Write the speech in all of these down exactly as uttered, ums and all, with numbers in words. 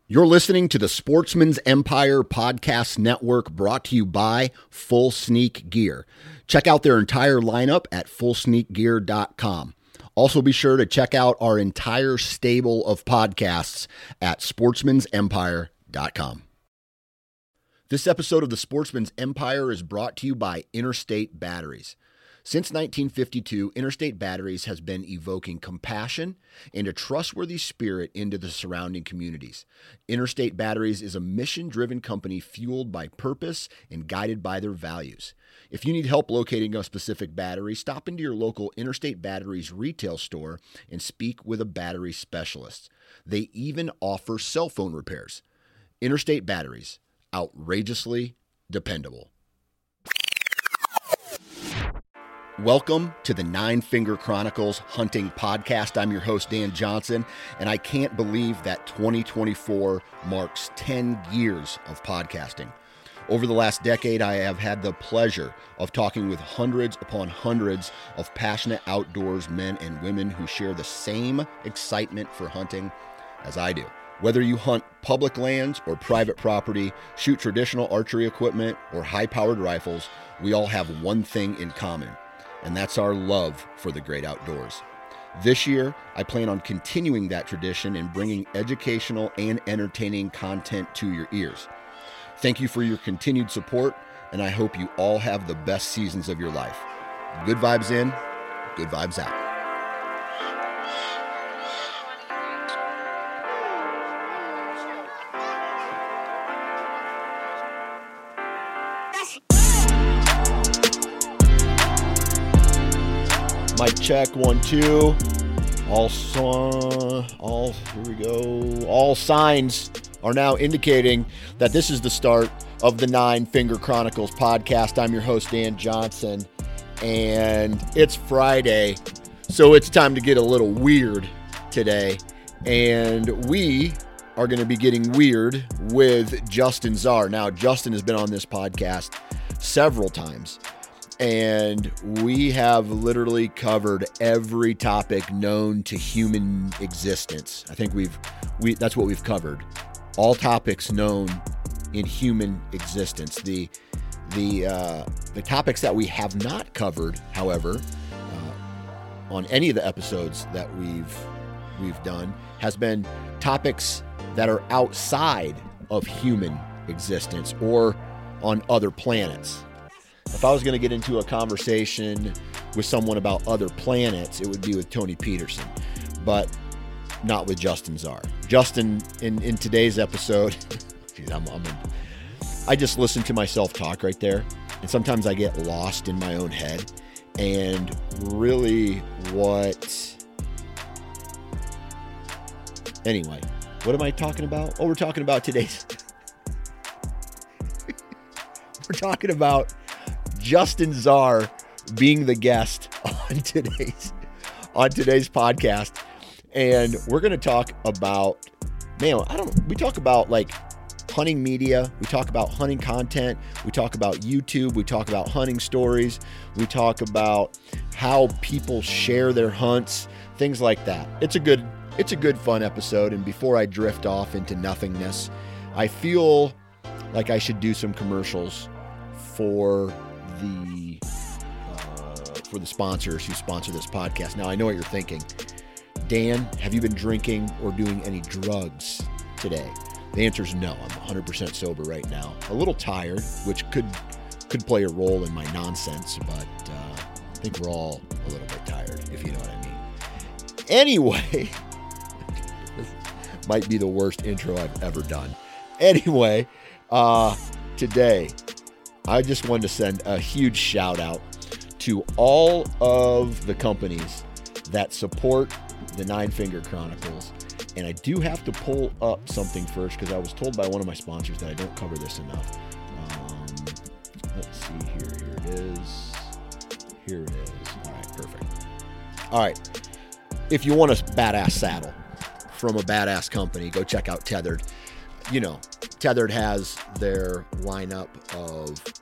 You're listening to the Sportsman's Empire Podcast Network, brought to you by Full Sneak Gear. Check out their entire lineup at full sneak gear dot com. Also be sure to check out our entire stable of podcasts at sportsmans empire dot com. This episode of the Sportsman's Empire is brought to you by Interstate Batteries. Since nineteen fifty-two, Interstate Batteries has been evoking compassion and a trustworthy spirit into the surrounding communities. Interstate Batteries is a mission-driven company fueled by purpose and guided by their values. If you need help locating a specific battery, stop into your local Interstate Batteries retail store and speak with a battery specialist. They even offer cell phone repairs. Interstate Batteries, outrageously dependable. Welcome to the Nine Finger Chronicles Hunting Podcast. I'm your host, Dan Johnson, and I can't believe that twenty twenty-four marks ten years of podcasting. Over the last decade, I have had the pleasure of talking with hundreds upon hundreds of passionate outdoors men and women who share the same excitement for hunting as I do. Whether you hunt public lands or private property, shoot traditional archery equipment or high-powered rifles, we all have one thing in common, and that's our love for the great outdoors. This year, I plan on continuing that tradition and bringing educational and entertaining content to your ears. Thank you for your continued support, and I hope you all have the best seasons of your life. Good vibes in, good vibes out. Mic check, one, two. All, so, all, here we go. All signs are now indicating that this is the start of the Nine Finger Chronicles podcast. I'm your host, Dan Johnson, and it's Friday, so it's time to get a little weird today. And we are going to be getting weird with Justin Czar. Now, Justin has been on this podcast several times, and we have literally covered every topic known to human existence. I think we've, we that's what we've covered. All topics known in human existence. The the uh, the topics that we have not covered, however, uh, on any of the episodes that we've we've done, has been topics that are outside of human existence or on other planets. If I was going to get into a conversation with someone about other planets, it would be with Tony Peterson, but not with Justin Czar. Justin, in, in today's episode, geez, I'm, I'm in, I just listen to myself talk right there, and sometimes I get lost in my own head. And really what... Anyway, what am I talking about? Oh, we're talking about today's... we're talking about Justin Czar being the guest on today's on today's podcast, and we're going to talk about, man, I don't. We talk about like hunting media, we talk about hunting content, we talk about YouTube, we talk about hunting stories, we talk about how people share their hunts, things like that. It's a good, it's a good fun episode. And before I drift off into nothingness, I feel like I should do some commercials for the uh, for the sponsors who sponsor this podcast. Now, I know what you're thinking. Dan, have you been drinking or doing any drugs today? The answer is no. I'm one hundred percent sober right now. A little tired, which could could play a role in my nonsense, but uh, I think we're all a little bit tired, if you know what I mean. Anyway, this might be the worst intro I've ever done. Anyway, uh, today, I just wanted to send a huge shout out to all of the companies that support the Nine Finger Chronicles. And I do have to pull up something first because I was told by one of my sponsors that I don't cover this enough. Um, let's see here. Here it is. Here it is. All right, perfect. All right. If you want a badass saddle from a badass company, go check out Tethered. You know, Tethered has their lineup of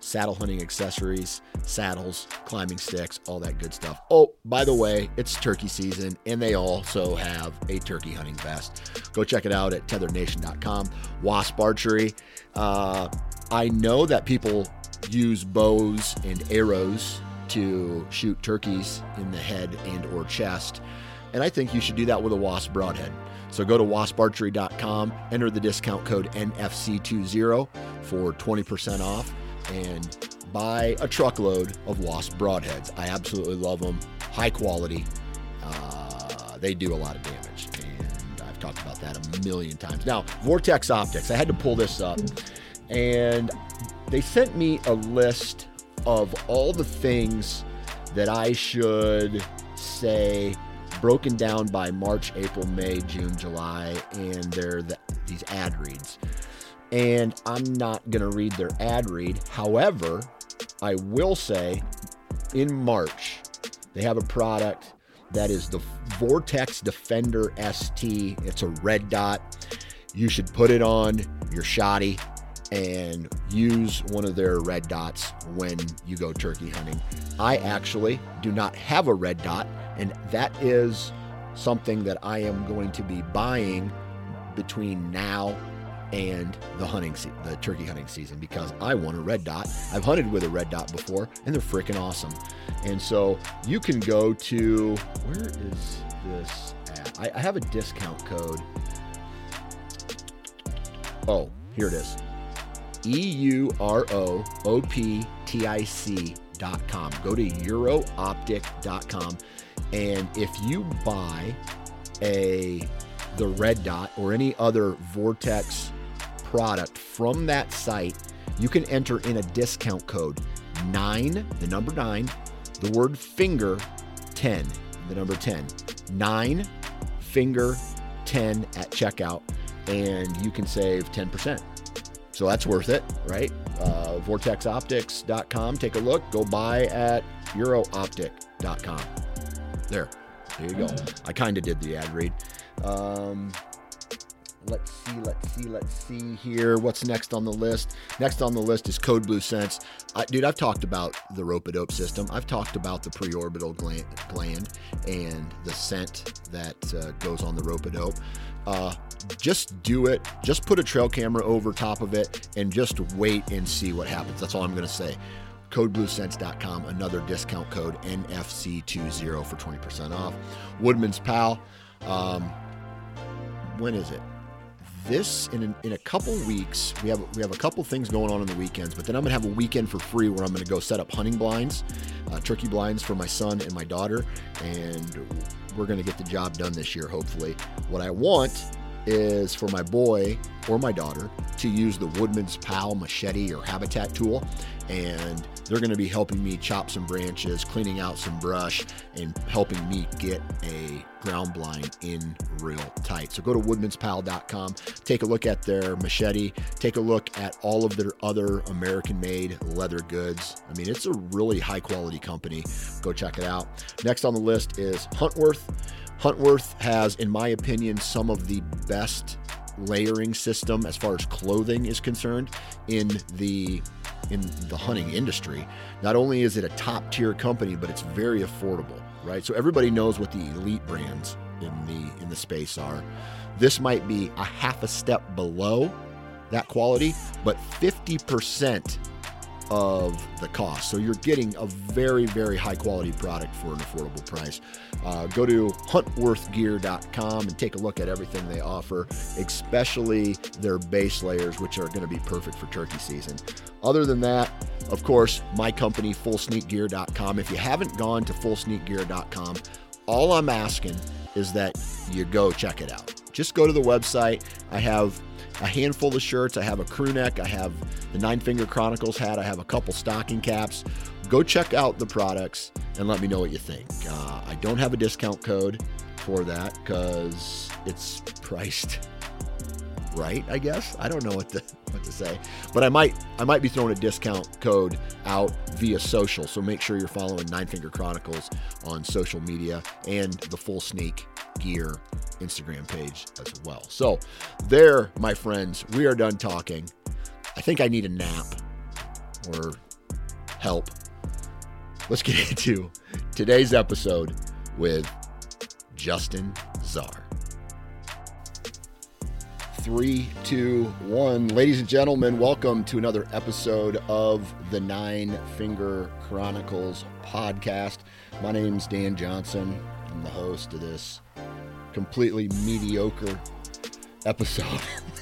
saddle hunting accessories, saddles, climbing sticks, all that good stuff. Oh, by the way, it's turkey season, and they also have a turkey hunting vest. Go check it out at tethered nation dot com. Wasp Archery. Uh, I know that people use bows and arrows to shoot turkeys in the head and or chest, and I think you should do that with a Wasp broadhead. So go to wasp archery dot com, enter the discount code N F C twenty for twenty percent off, and buy a truckload of Wasp broadheads. I absolutely love them. High quality. Uh, they do a lot of damage, and I've talked about that a million times. Now, Vortex Optics. I had to pull this up, and they sent me a list of all the things that I should say broken down by March, April, May, June, July, and they're the, these ad reads. And I'm not going to read their ad read. However, I will say in March, they have a product that is the Vortex Defender S T. It's a red dot. You should put it on your shotty and use one of their red dots when you go turkey hunting. I actually do not have a red dot, and that is something that I am going to be buying between now and the hunting se- the turkey hunting season, because I want a red dot. I've hunted with a red dot before, and they're freaking awesome. And so you can go to, where is this at? I, I have a discount code. Oh, here it is. E U R O O P T I C dot com. Go to euro optic dot com, and if you buy a the red dot or any other Vortex product from that site, you can enter in a discount code nine, the number nine, the word finger ten, the number ten, nine finger ten at checkout, and you can save ten percent. So that's worth it, right? Uh, vortex optics dot com. Take a look. Go buy at euro optic dot com. There. There you go. I kind of did the ad read. Um, let's see, let's see, let's see here. What's next on the list? Next on the list is Code Blue Scents. I, dude, I've talked about the rope-a-dope system. I've talked about the preorbital gland, gland and the scent that uh, goes on the rope-a-dope. Uh, just do it. Just put a trail camera over top of it and just wait and see what happens. That's all I'm going to say. code blue scents dot com, another discount code N F C twenty for twenty percent off. Woodman's Pal. Um, when is it? This in in a couple weeks. We have we have a couple things going on on the weekends, but then I'm gonna have a weekend for free where I'm gonna go set up hunting blinds, uh, turkey blinds for my son and my daughter, and we're gonna get the job done this year, hopefully. What I want is for my boy or my daughter to use the Woodman's Pal machete or habitat tool, and they're going to be helping me chop some branches, cleaning out some brush, and helping me get a ground blind in real tight. So go to woodmans pal dot com, take a look at their machete, take a look at all of their other American-made leather goods. I mean, it's a really high-quality company. Go check it out. Next on the list is Huntworth. Huntworth has, in my opinion, some of the best layering system as far as clothing is concerned in the in the hunting industry. Not only is it a top tier company, but it's very affordable, right? So everybody knows what the elite brands in the in the space are. This might be a half a step below that quality, but fifty percent of the cost. So you're getting a very, very high quality product for an affordable price. Uh, go to huntworth gear dot com and take a look at everything they offer, especially their base layers, which are going to be perfect for turkey season. Other than that, of course, my company, full sneak gear dot com. If you haven't gone to full sneak gear dot com, all I'm asking is that you go check it out. Just go to the website. I have a handful of shirts. I have a crew neck. I have the Nine Finger Chronicles hat. I have a couple stocking caps. Go check out the products and let me know what you think. Uh, I don't have a discount code for that because it's priced right, I guess. I don't know what to what to say, but I might I might be throwing a discount code out via social. So make sure you're following Nine Finger Chronicles on social media and the Full Sneak Gear Instagram page as well. So there, my friends, we are done talking. I think I need a nap, or help. Let's get into today's episode with Justin Czar. Three, two, one. Ladies and gentlemen, welcome to another episode of the Nine Finger Chronicles podcast. My name's Dan Johnson. I'm the host of this completely mediocre episode.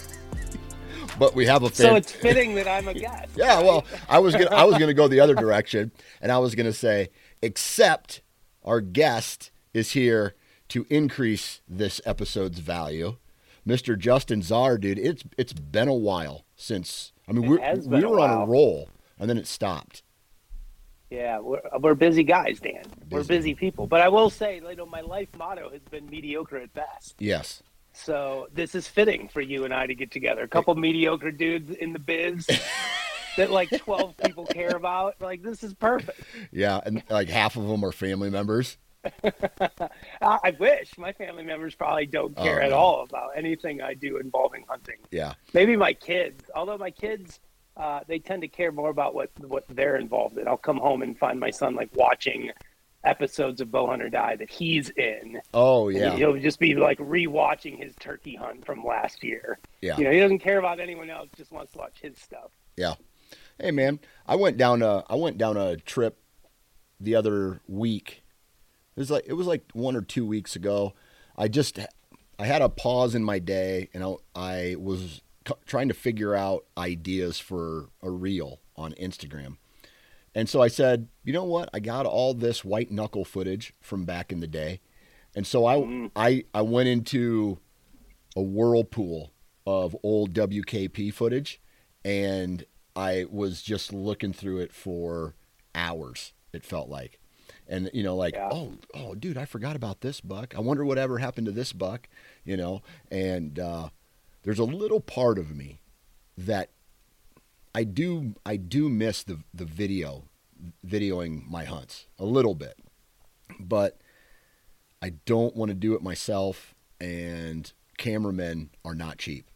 But we have a fan- so it's fitting that I'm a guest. Yeah, well, I was gonna I was gonna go the other direction, and I was gonna say, except our guest is here to increase this episode's value. Mister Justin Czar, dude, it's it's been a while since I mean we we were on a roll and then it stopped. Yeah, we're we're busy guys, Dan. Busy. We're busy people. But I will say, you know, my life motto has been mediocre at best. Yes. So this is fitting for you and I to get together. A couple mediocre dudes in the biz that like twelve people care about. Like, this is perfect. Yeah, and like half of them are family members. I wish. My family members probably don't care oh, at no. all about anything I do involving hunting. Yeah. Maybe my kids. Although my kids, uh, they tend to care more about what, what they're involved in. I'll come home and find my son like watching episodes of Bowhunter Die that he's in. Oh, yeah. And he'll just be like rewatching his turkey hunt from last year. Yeah. You know, he doesn't care about anyone else, just wants to watch his stuff. Yeah. Hey, man, I went down a, I went down a trip the other week. It was like it was like one or two weeks ago. I just I had a pause in my day, and I, I was c- trying to figure out ideas for a reel on Instagram. And so I said, you know what? I got all this white knuckle footage from back in the day, and so I mm. I I went into a whirlpool of old W K P footage, and I was just looking through it for hours. It felt like. And, you know, like, yeah. oh, oh, dude, I forgot about this buck. I wonder whatever happened to this buck, you know. And uh, there's a little part of me that I do I do miss the the video, videoing my hunts a little bit. But I don't want to do it myself, and cameramen are not cheap.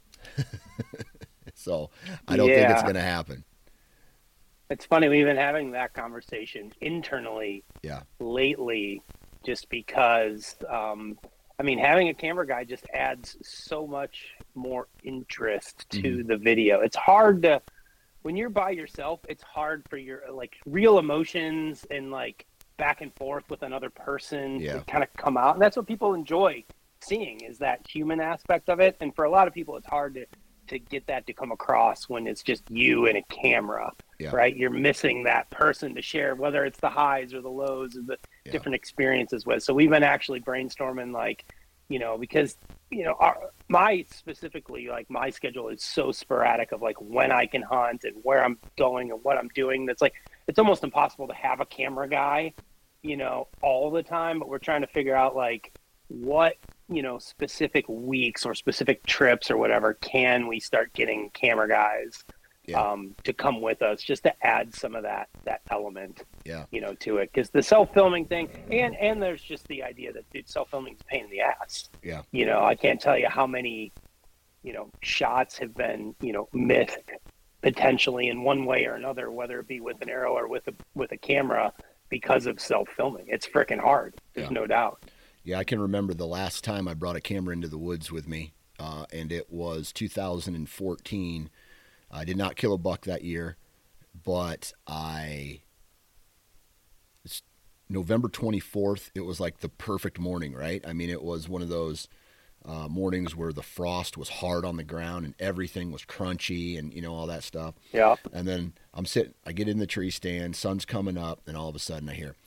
So I don't yeah. think it's going to happen. It's funny, we've been having that conversation internally yeah. lately just because, um, I mean, having a camera guy just adds so much more interest to mm-hmm. the video. It's hard to, when you're by yourself, it's hard for your, like, real emotions and, like, back and forth with another person yeah. to kind of come out. And that's what people enjoy seeing, is that human aspect of it. And for a lot of people, it's hard to, to get that to come across when it's just you and a camera. Yeah. Right. You're missing that person to share, whether it's the highs or the lows or the yeah. different experiences with. So we've been actually brainstorming, like, you know, because, you know, our, my specifically, like, my schedule is so sporadic of like when I can hunt and where I'm going and what I'm doing. That's like, it's almost impossible to have a camera guy, you know, all the time. But we're trying to figure out like what, you know, specific weeks or specific trips or whatever can we start getting camera guys Yeah. Um, to come with us, just to add some of that that element, yeah, you know, to it. Because the self-filming thing, and and there's just the idea that, dude, self-filming is a pain in the ass. Yeah, you know, I can't tell you how many, you know, shots have been, you know, missed potentially in one way or another, whether it be with an arrow or with a with a camera, because of self-filming. It's freaking hard. There's yeah. no doubt. Yeah, I can remember the last time I brought a camera into the woods with me, uh, and it was two thousand fourteen. I did not kill a buck that year, but I, it's November twenty-fourth, it was like the perfect morning, right? I mean, it was one of those uh, mornings where the frost was hard on the ground and everything was crunchy and, you know, all that stuff. Yeah. And then I'm sitting, I get in the tree stand, sun's coming up, and all of a sudden I hear,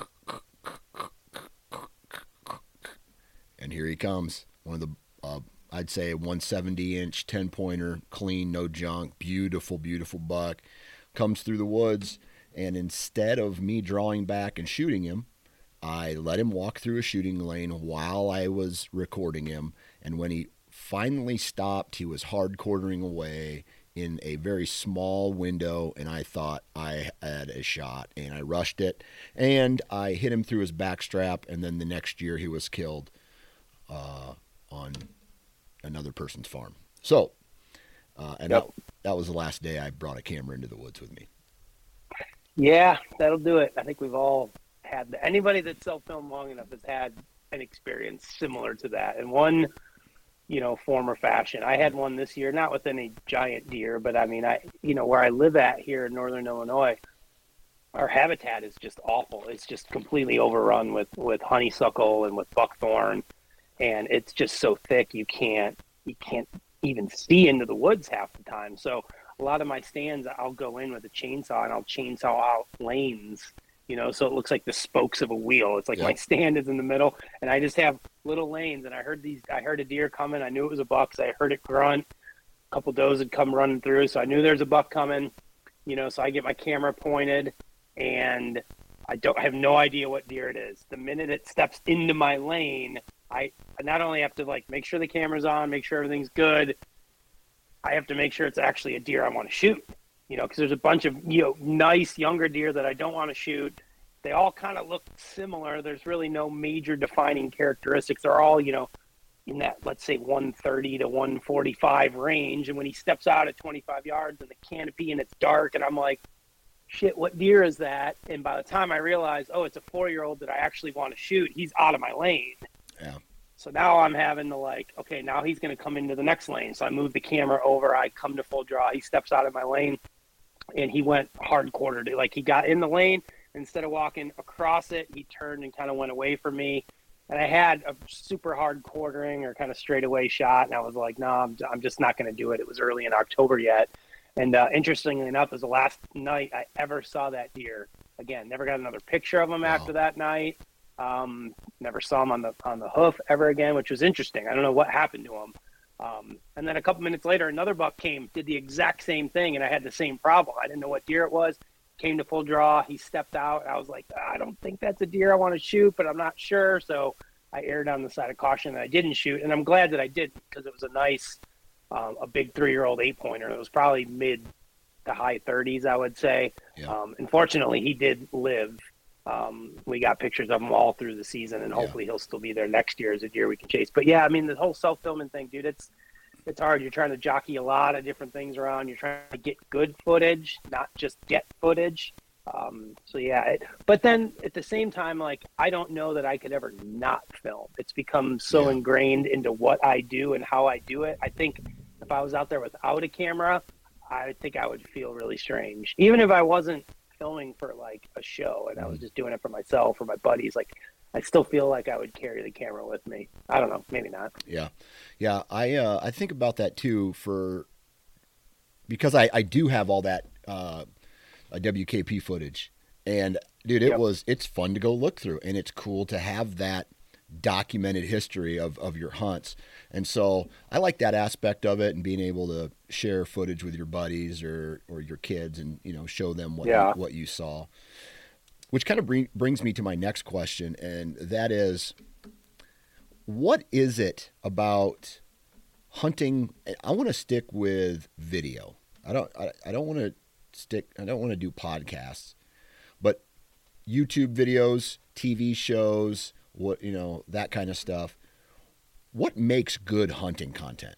and here he comes, one of the, uh, I'd say a one seventy inch ten pointer, clean, no junk, beautiful, beautiful buck, comes through the woods. And instead of me drawing back and shooting him, I let him walk through a shooting lane while I was recording him. And when he finally stopped, he was hard quartering away in a very small window. And I thought I had a shot, and I rushed it, and I hit him through his back strap. And then the next year he was killed uh, on another person's farm. So, uh, and yep. that, that was the last day I brought a camera into the woods with me. Yeah, that'll do it. I think we've all had the, anybody that's self-filmed long enough has had an experience similar to that in one, you know, form or fashion. I had one this year, not with any giant deer, but I mean, I, you know, where I live at here in northern Illinois, our habitat is just awful. It's just completely overrun with, with honeysuckle and with buckthorn, and it's just so thick you can't you can't even see into the woods half the time. So a lot of my stands, I'll go in with a chainsaw and I'll chainsaw out lanes, you know, so it looks like the spokes of a wheel. It's like yep. my stand is in the middle, and I just have little lanes. And I heard these, I heard a deer coming. I knew it was a buck, so I heard it grunt. A couple does had come running through, so I knew there's a buck coming, you know. So I get my camera pointed, and I don't I have no idea what deer it is. The minute it steps into my lane, I not only have to like make sure the camera's on, make sure everything's good, I have to make sure it's actually a deer I want to shoot, you know, because there's a bunch of, you know, nice younger deer that I don't want to shoot. They all kind of look similar. There's really no major defining characteristics. They're all, you know, in that, let's say, one thirty to one forty-five range. And when he steps out at twenty-five yards in the canopy and it's dark, and I'm like, shit, what deer is that? And by the time I realize, oh, it's a four-year-old that I actually want to shoot, he's out of my lane. Yeah. So now I'm having to like, okay, now he's going to come into the next lane. So I move the camera over. I come to full draw. He steps out of my lane, and he went hard quartered. Like he got in the lane. Instead of walking across it, he turned and kind of went away from me. And I had a super hard quartering or kind of straightaway shot. And I was like, no, I'm, I'm just not going to do it. It was early in October yet. And uh, interestingly enough, it was the last night I ever saw that deer. Again, never got another picture of him wow. after that night. Um, never saw him on the on the hoof ever again, which was interesting. I don't know what happened to him. Um, and then a couple minutes later, another buck came, did the exact same thing, and I had the same problem. I didn't know what deer it was. Came to full draw. He stepped out. I was like, I don't think that's a deer I want to shoot, but I'm not sure. So I erred on the side of caution and I didn't shoot. And I'm glad that I did, because it was a nice, um, a big three-year-old eight-pointer. It was probably mid to high thirties, I would say. Yeah. Um, unfortunately, he did live. Um, we got pictures of him all through the season, and hopefully yeah. he'll still be there next year as a deer we can chase. But yeah, I mean, the whole self-filming thing, dude, it's it's hard. You're trying to jockey a lot of different things around. You're trying to get good footage, not just get footage. Um, so yeah, it, but then at the same time, like, I don't know that I could ever not film. It's become so yeah. ingrained into what I do and how I do it. I think if I was out there without a camera, I think I would feel really strange. Even if I wasn't filming for like a show and I was just doing it for myself or my buddies, like I still feel like I would carry the camera with me. I don't know, maybe not. Yeah. Yeah. I, uh, I think about that too, for, because I, I do have all that, uh, W K P footage, and dude, it yep. was, it's fun to go look through, and it's cool to have that documented history of, of your hunts. And so I like that aspect of it, and being able to share footage with your buddies or, or your kids and, you know, show them what, yeah. you, what you saw, which kind of bring, brings me to my next question. And that is, what is it about hunting? I want to stick with video. I don't, I, I don't want to stick, I don't want to do podcasts, but YouTube videos, T V shows, what, you know, that kind of stuff. What makes good hunting content?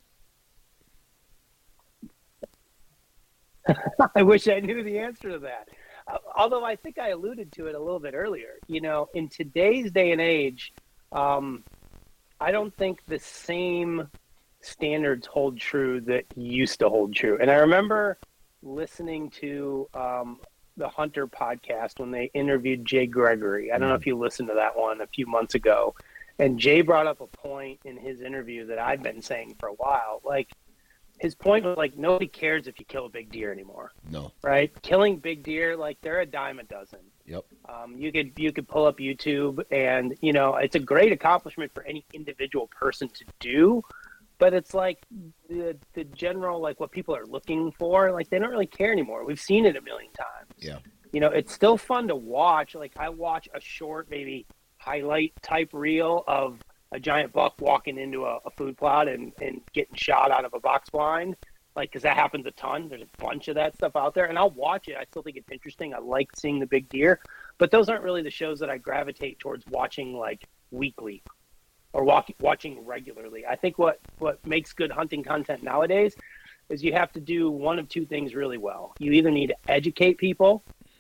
I wish I knew the answer to that. Uh, although I think I alluded to it a little bit earlier. You know, in today's day and age, um, I don't think the same standards hold true that used to hold true. And I remember listening to um, the Hunter podcast when they interviewed Jay Gregory. I don't know if you listened to that one a few months ago. And Jay brought up a point in his interview that I've been saying for a while. Like, his point was like, nobody cares if you kill a big deer anymore. No. Right? Killing big deer, like, they're a dime a dozen. Yep. Um, you could you could pull up YouTube, and, you know, it's a great accomplishment for any individual person to do. But it's like the the general, like, what people are looking for, like, they don't really care anymore. We've seen it a million times. Yeah. You know, it's still fun to watch. Like, I watch a short, maybe highlight type reel of a giant buck walking into a, a food plot and, and getting shot out of a box blind. Like, because that happens a ton. There's a bunch of that stuff out there, and I'll watch it. I still think it's interesting. I like seeing the big deer, but those aren't really the shows that I gravitate towards watching, like, weekly or walk, watching regularly. I think what, what makes good hunting content nowadays is you have to do one of two things really well. You either need to educate people,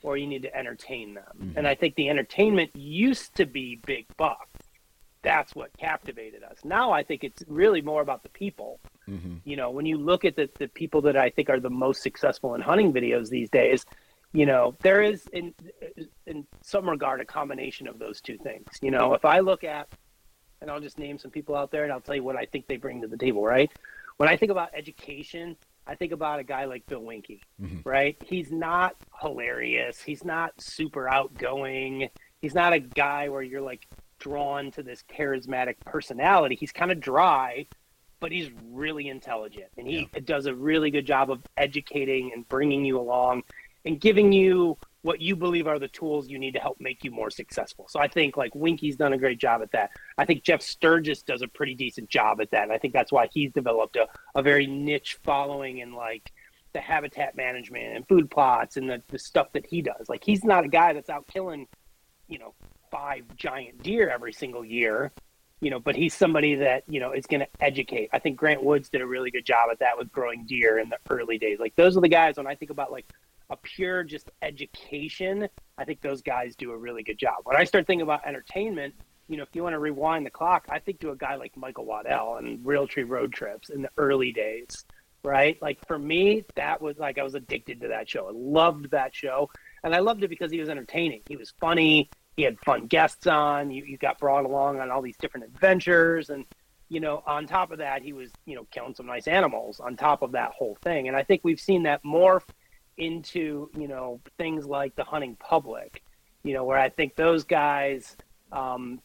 or you need to entertain them. Mm-hmm. And I think the entertainment used to be big bucks. That's what captivated us. Now I think it's really more about the people. Mm-hmm. You know, when you look at the, the people that I think are the most successful in hunting videos these days, you know, there is in in some regard a combination of those two things. You know, if I look at, and I'll just name some people out there and I'll tell you what I think they bring to the table, right? When I think about education, I think about a guy like Bill Winke, mm-hmm. right? He's not hilarious. He's not super outgoing. He's not a guy where you're like drawn to this charismatic personality. He's kind of dry, but he's really intelligent. And he yeah. does a really good job of educating and bringing you along and giving you what you believe are the tools you need to help make you more successful. So I think like Winke's done a great job at that. I think Jeff Sturgis does a pretty decent job at that. And I think that's why he's developed a, a very niche following in like the habitat management and food plots and the, the stuff that he does. Like he's not a guy that's out killing, you know, five giant deer every single year, you know, but he's somebody that, you know, is going to educate. I think Grant Woods did a really good job at that with growing deer in the early days. Like those are the guys when I think about like a pure just education, I think those guys do a really good job. When I start thinking about entertainment, you know, if you want to rewind the clock, I think to a guy like Michael Waddell and Realtree Road Trips in the early days, right? Like for me, that was like, I was addicted to that show. I loved that show. And I loved it because he was entertaining. He was funny. He had fun guests on. You, you got brought along on all these different adventures. And, you know, on top of that, he was, you know, killing some nice animals on top of that whole thing. And I think we've seen that morph into, you know, things like the hunting public, you know, where I think those guys, um,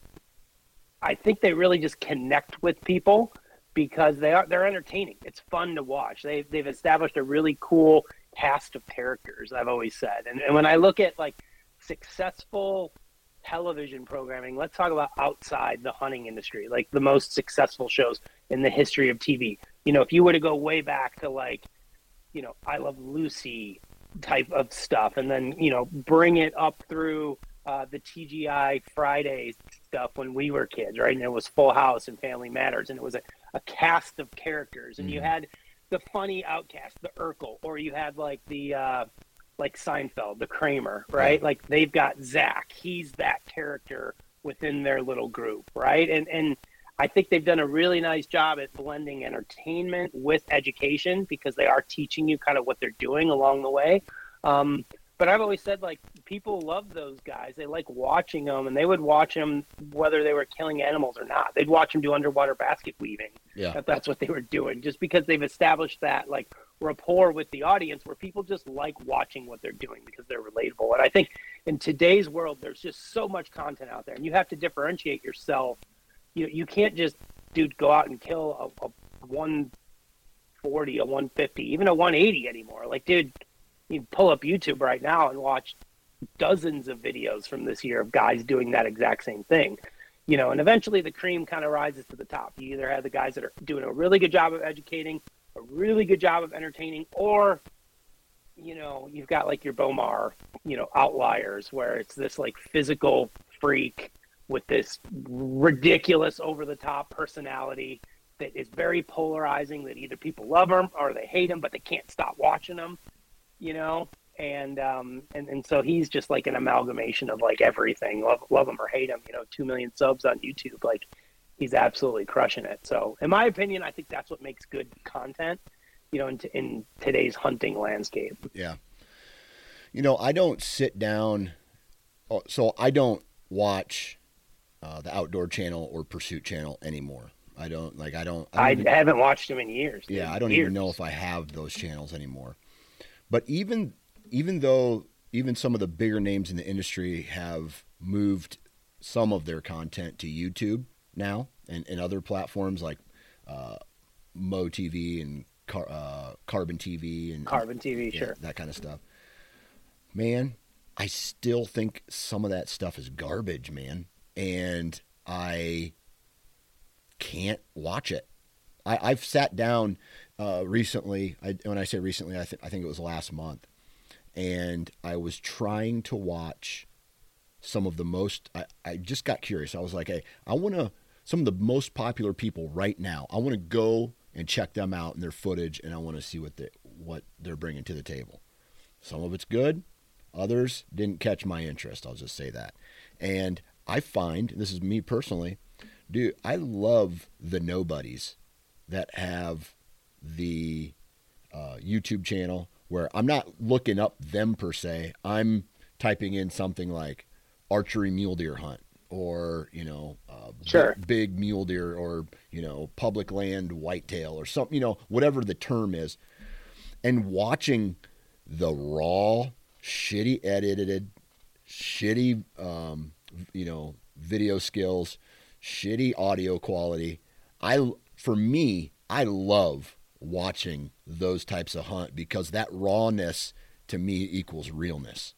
I think they really just connect with people because they are, they're entertaining. It's fun to watch. They've, they've established a really cool cast of characters, I've always said. And, and when I look at like successful television programming, let's talk about outside the hunting industry, like the most successful shows in the history of T V. You know, if you were to go way back to like, you know, I Love Lucy type of stuff, and then, you know, bring it up through uh, the T G I Fridays stuff when we were kids, right? And it was Full House and Family Matters, and it was a, a cast of characters, and mm-hmm. you had the funny outcast, the Urkel, or you had like the uh, like Seinfeld, the Kramer, right? Yeah. Like they've got Zach, he's that character within their little group, right? And and I think they've done a really nice job at blending entertainment with education because they are teaching you kind of what they're doing along the way. Um, but I've always said, like, people love those guys. They like watching them, and they would watch them whether they were killing animals or not. They'd watch them do underwater basket weaving, yeah. if that's what they were doing, just because they've established that, like, rapport with the audience where people just like watching what they're doing because they're relatable. And I think in today's world, there's just so much content out there, and you have to differentiate yourself. You you can't just, dude, go out and kill a, a one forty, a one fifty, even a one eighty anymore. Like, dude, you pull up YouTube right now and watch dozens of videos from this year of guys doing that exact same thing. You know, and eventually the cream kind of rises to the top. You either have the guys that are doing a really good job of educating, a really good job of entertaining, or, you know, you've got like your Bomar, you know, outliers where it's this like physical freak with this ridiculous over-the-top personality that is very polarizing, that either people love him or they hate him, but they can't stop watching him, you know? And um, and, and so he's just like an amalgamation of like everything, love, love him or hate him, you know, two million subs on YouTube. Like, he's absolutely crushing it. So in my opinion, I think that's what makes good content, you know, in, t- in today's hunting landscape. Yeah. You know, I don't sit down, so I don't watch Uh, the Outdoor Channel or Pursuit Channel anymore. I don't like. I don't. I, don't I even, haven't watched them in years. Yeah, dude. I don't years. even know if I have those channels anymore. But even even though even some of the bigger names in the industry have moved some of their content to YouTube now and, and other platforms like uh, Mo T V and Car, uh, Carbon T V and Carbon T V, yeah, sure, that kind of stuff. Man, I still think some of that stuff is garbage, man. And I can't watch it. I, I've sat down uh, recently. I, when I say recently, I, th- I think it was last month. And I was trying to watch some of the most, I, I just got curious. I was like, hey, I want to, some of the most popular people right now, I want to go and check them out and their footage, and I want to see what, they, what they're bringing to the table. Some of it's good. Others didn't catch my interest. I'll just say that. And I find, this is me personally, dude, I love the nobodies that have the uh, YouTube channel where I'm not looking up them per se. I'm typing in something like archery mule deer hunt, or, you know, uh, sure. big, big mule deer, or, you know, public land whitetail, or something, you know, whatever the term is. And watching the raw, shitty edited, shitty, um, you know, video skills, shitty audio quality. I, for me, I love watching those types of hunt, because that rawness to me equals realness.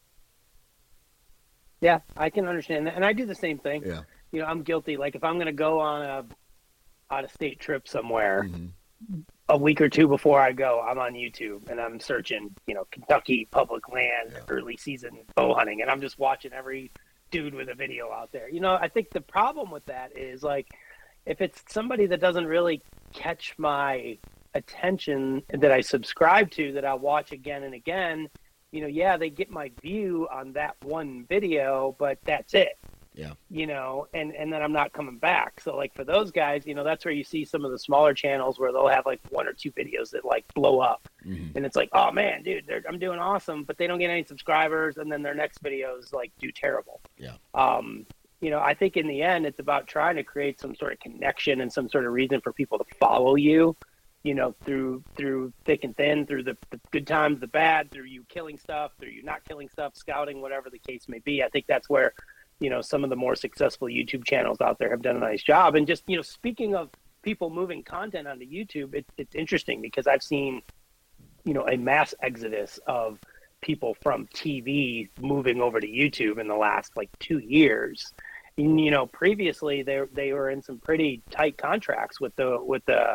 Yeah, I can understand that. And I do the same thing. Yeah. You know, I'm guilty. Like if I'm going to go on a out of state trip somewhere, mm-hmm. a week or two before I go, I'm on YouTube and I'm searching, you know, Kentucky public land, yeah. early season bow hunting. And I'm just watching every dude with a video out there. You know, I think the problem with that is, like, if it's somebody that doesn't really catch my attention that I subscribe to, that I watch again and again, you know, yeah, they get my view on that one video, but that's it. Yeah. You know, and, and then I'm not coming back. So like for those guys, you know, that's where you see some of the smaller channels where they'll have like one or two videos that like blow up. Mm-hmm. And it's like, oh man, dude, I'm doing awesome, but they don't get any subscribers. And then their next videos like do terrible. Yeah. Um, you know, I think in the end, it's about trying to create some sort of connection and some sort of reason for people to follow you, you know, through, through thick and thin, through the, the good times, the bad, through you killing stuff, through you not killing stuff, scouting, whatever the case may be. I think that's where, you know, some of the more successful YouTube channels out there have done a nice job. And just, you know, speaking of people moving content onto YouTube, it, it's interesting because I've seen, you know, a mass exodus of people from T V moving over to YouTube in the last like two years. And, you know, previously they they were in some pretty tight contracts with the with the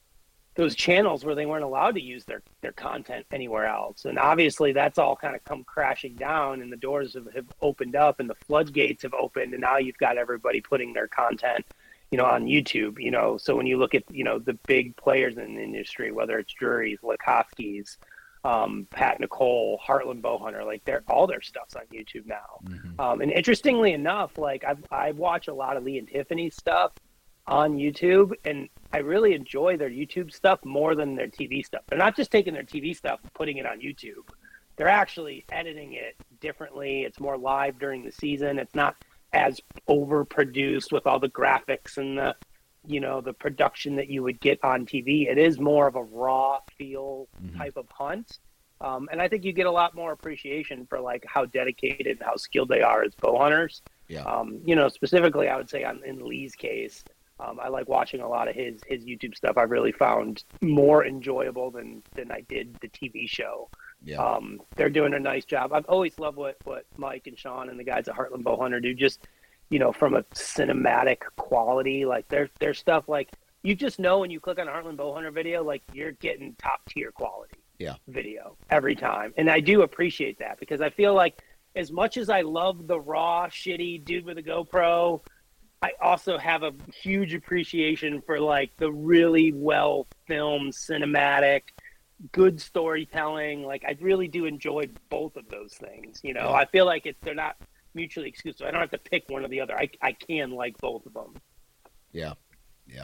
those channels where they weren't allowed to use their, their content anywhere else. And obviously that's all kind of come crashing down, and the doors have, have opened up and the floodgates have opened. And now you've got everybody putting their content, you know, on YouTube, you know. So when you look at, you know, the big players in the industry, whether it's Drury's, Lakowski's, um, Pat Nicole, Heartland Bowhunter, like they're all their stuff's on YouTube now. Mm-hmm. Um, and interestingly enough, like I've, I watch a lot of Lee and Tiffany stuff on YouTube, and I really enjoy their YouTube stuff more than their T V stuff. They're not just taking their T V stuff and putting it on YouTube. They're actually editing it differently. It's more live during the season. It's not as overproduced with all the graphics and the, you know, the production that you would get on T V. It is more of a raw feel mm-hmm. type of hunt. Um, and I think you get a lot more appreciation for like how dedicated and how skilled they are as bow hunters. Yeah. Um, you know, specifically, I would say on, in Lee's case, Um, I like watching a lot of his his YouTube stuff. I really found more enjoyable than, than I did the T V show. Yeah. Um, they're doing a nice job. I've always loved what, what Mike and Sean and the guys at Heartland Bowhunter do, just, you know, from a cinematic quality. Like their their stuff, like you just know when you click on a Heartland Bowhunter video, like you're getting top tier quality yeah. video every time. And I do appreciate that, because I feel like as much as I love the raw, shitty dude with a GoPro, I also have a huge appreciation for like the really well filmed, cinematic, good storytelling. Like I really do enjoy both of those things. You know, yeah. I feel like it's, they're not mutually exclusive. I don't have to pick one or the other. I, I can like both of them. Yeah. Yeah.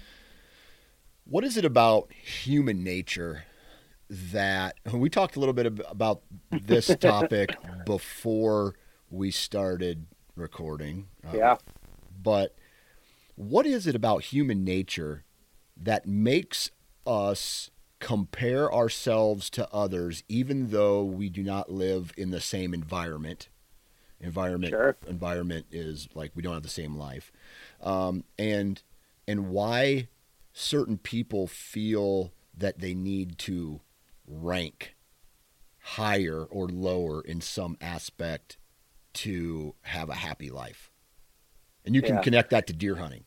What is it about human nature that we talked a little bit about this topic before we started recording? Uh, yeah. But what is it about human nature that makes us compare ourselves to others, even though we do not live in the same environment? Environment, sure. environment is like we don't have the same life, um, and and why certain people feel that they need to rank higher or lower in some aspect to have a happy life. And you can yeah. connect that to deer hunting.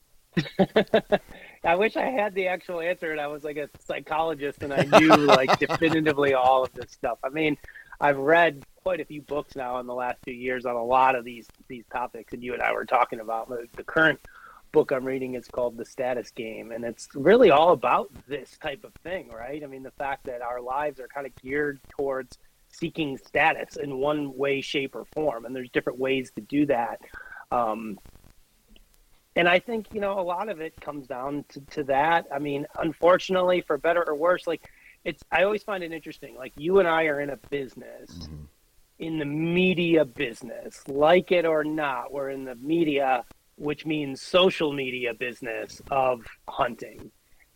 I wish I had the actual answer and I was like a psychologist and I knew like definitively all of this stuff. I mean, I've read quite a few books now in the last few years on a lot of these these topics, and you and I were talking about the, the current book I'm reading is called The Status Game, and it's really all about this type of thing, right? I mean, the fact that our lives are kind of geared towards seeking status in one way, shape, or form. And there's different ways to do that. Um, and I think, you know, a lot of it comes down to, to that. I mean, unfortunately, for better or worse, like it's, I always find it interesting. Like you and I are in a business, mm-hmm. in the media business, like it or not, we're in the media, which means social media business of hunting.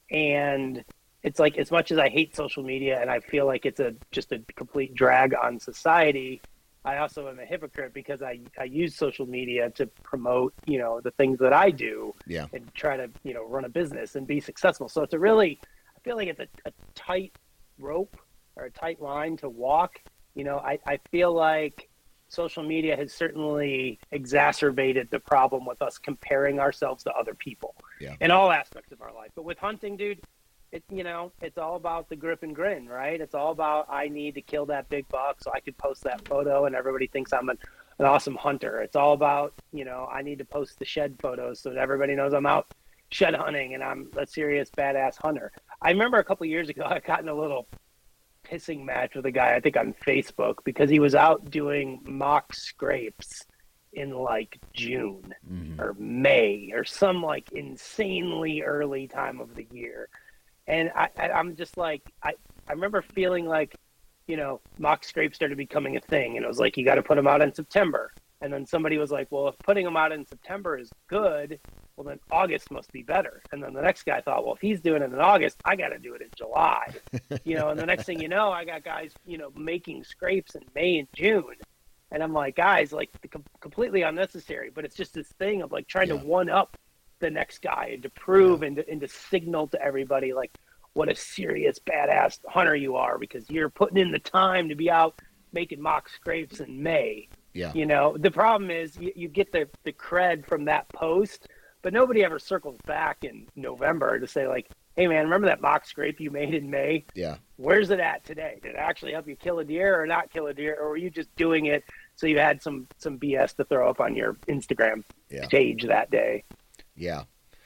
And it's like, as much as I hate social media and I feel like it's a just a complete drag on society, I also am a hypocrite because I, I use social media to promote, you know, the things that I do yeah. and try to, you know, run a business and be successful. So it's a really, I feel like it's a, a tight rope or a tight line to walk. You know, I, I feel like social media has certainly exacerbated the problem with us comparing ourselves to other people yeah. in all aspects of our life. But with hunting, dude, it, you know, it's all about the grip and grin, right? It's all about, I need to kill that big buck so I can post that photo and everybody thinks I'm an, an awesome hunter. It's all about, you know, I need to post the shed photos so that everybody knows I'm out shed hunting and I'm a serious badass hunter. I remember a couple of years ago, I got in a little pissing match with a guy, I think on Facebook, because he was out doing mock scrapes in like June mm-hmm. or May or some like insanely early time of the year. And I, I, I'm just like, I, I remember feeling like, you know, mock scrapes started becoming a thing. And it was like, you got to put them out in September. And then somebody was like, well, if putting them out in September is good, well, then August must be better. And then the next guy thought, well, if he's doing it in August, I got to do it in July. You know, and the next thing you know, I got guys, you know, making scrapes in May and June. And I'm like, guys, like com- completely unnecessary. But it's just this thing of like trying yeah. to one up the next guy and to prove yeah. and, to, and to signal to everybody like what a serious badass hunter you are because you're putting in the time to be out making mock scrapes in May. Yeah. You know, the problem is you, you get the, the cred from that post, but nobody ever circles back in November to say like, hey man, remember that mock scrape you made in May? Yeah. Where's it at today? Did it actually help you kill a deer or not kill a deer? Or were you just doing it so you had some, some B S to throw up on your Instagram yeah. page that day? Yeah.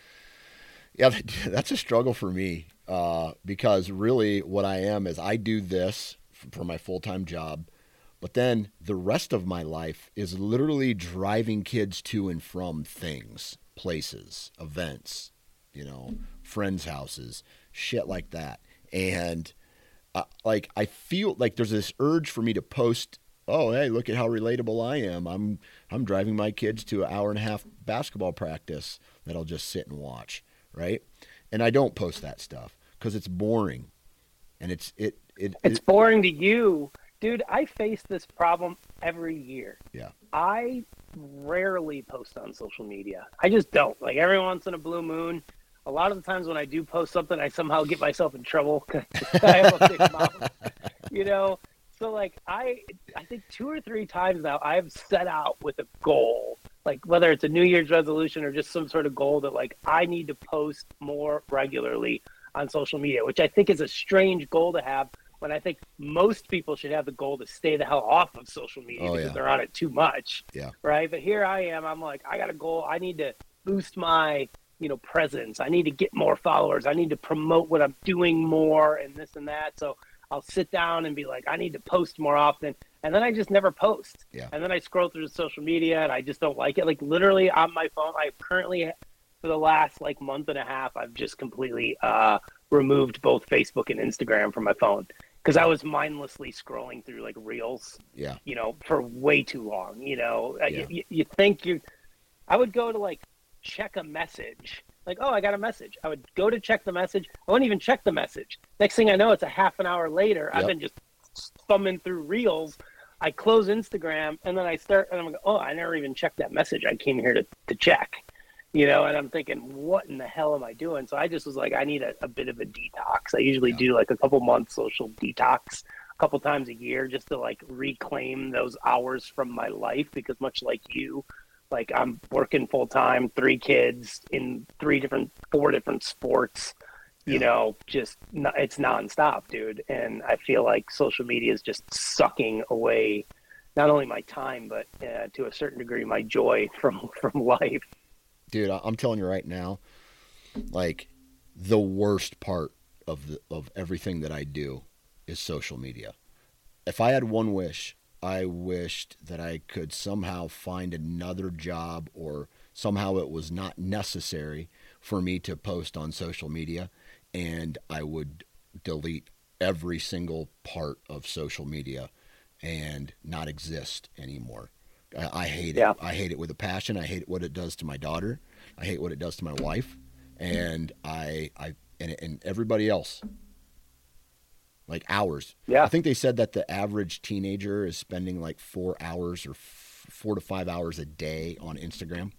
Yeah, that's a struggle for me uh, because really what I am is I do this for my full-time job, but then the rest of my life is literally driving kids to and from things, places, events, you know, friends' houses, shit like that. And uh, like I feel like there's this urge for me to post, oh, hey, look at how relatable I am. I'm I'm driving my kids to an hour and a half basketball practice that I'll just sit and watch, right? And I don't post that stuff because it's boring, and it's it it it's it, boring to you, dude. I face this problem every year. Yeah, I rarely post on social media. I just don't. Like every once in a blue moon. A lot of the times when I do post something, I somehow get myself in trouble because I have a big mouth, you know. So like I, I think two or three times now I've set out with a goal, like whether it's a New Year's resolution or just some sort of goal that like I need to post more regularly on social media, which I think is a strange goal to have when I think most people should have the goal to stay the hell off of social media oh, because yeah. they're on it too much. Yeah. Right. But here I am. I'm like, I got a goal. I need to boost my, you know, presence. I need to get more followers. I need to promote what I'm doing more and this and that. So I'll sit down and be like, I need to post more often. And then I just never post. Yeah. And then I scroll through social media and I just don't like it. Like literally on my phone, I currently, for the last like month and a half, I've just completely uh, removed both Facebook and Instagram from my phone because I was mindlessly scrolling through like reels, yeah, you know, for way too long. You know, yeah. you, you think you, I would go to like check a message. Like, oh, I got a message. I would go to check the message. I wouldn't even check the message. Next thing I know, it's a half an hour later. Yep. I've been just thumbing through reels. I close Instagram, and then I start, and I'm like, oh, I never even checked that message. I came here to, to check, you know, and I'm thinking, what in the hell am I doing? So I just was like, I need a, a bit of a detox. I usually yeah. do like a couple months social detox a couple times a year just to like reclaim those hours from my life because much like you, like I'm working full time, three kids in three different, four different sports, you yeah. know, just it's nonstop, dude. And I feel like social media is just sucking away not only my time, but uh, to a certain degree, my joy from, from life. Dude, I'm telling you right now, like the worst part of the, of everything that I do is social media. if I had one wish, I wished that I could somehow find another job, or somehow it was not necessary for me to post on social media, and I would delete every single part of social media and not exist anymore. I, I hate yeah. it. I hate it with a passion. I hate what it does to my daughter. I hate what it does to my wife, and I, I, and, and everybody else. Like hours. Yeah. I think they said that the average teenager is spending like four hours or f- four to five hours a day on Instagram.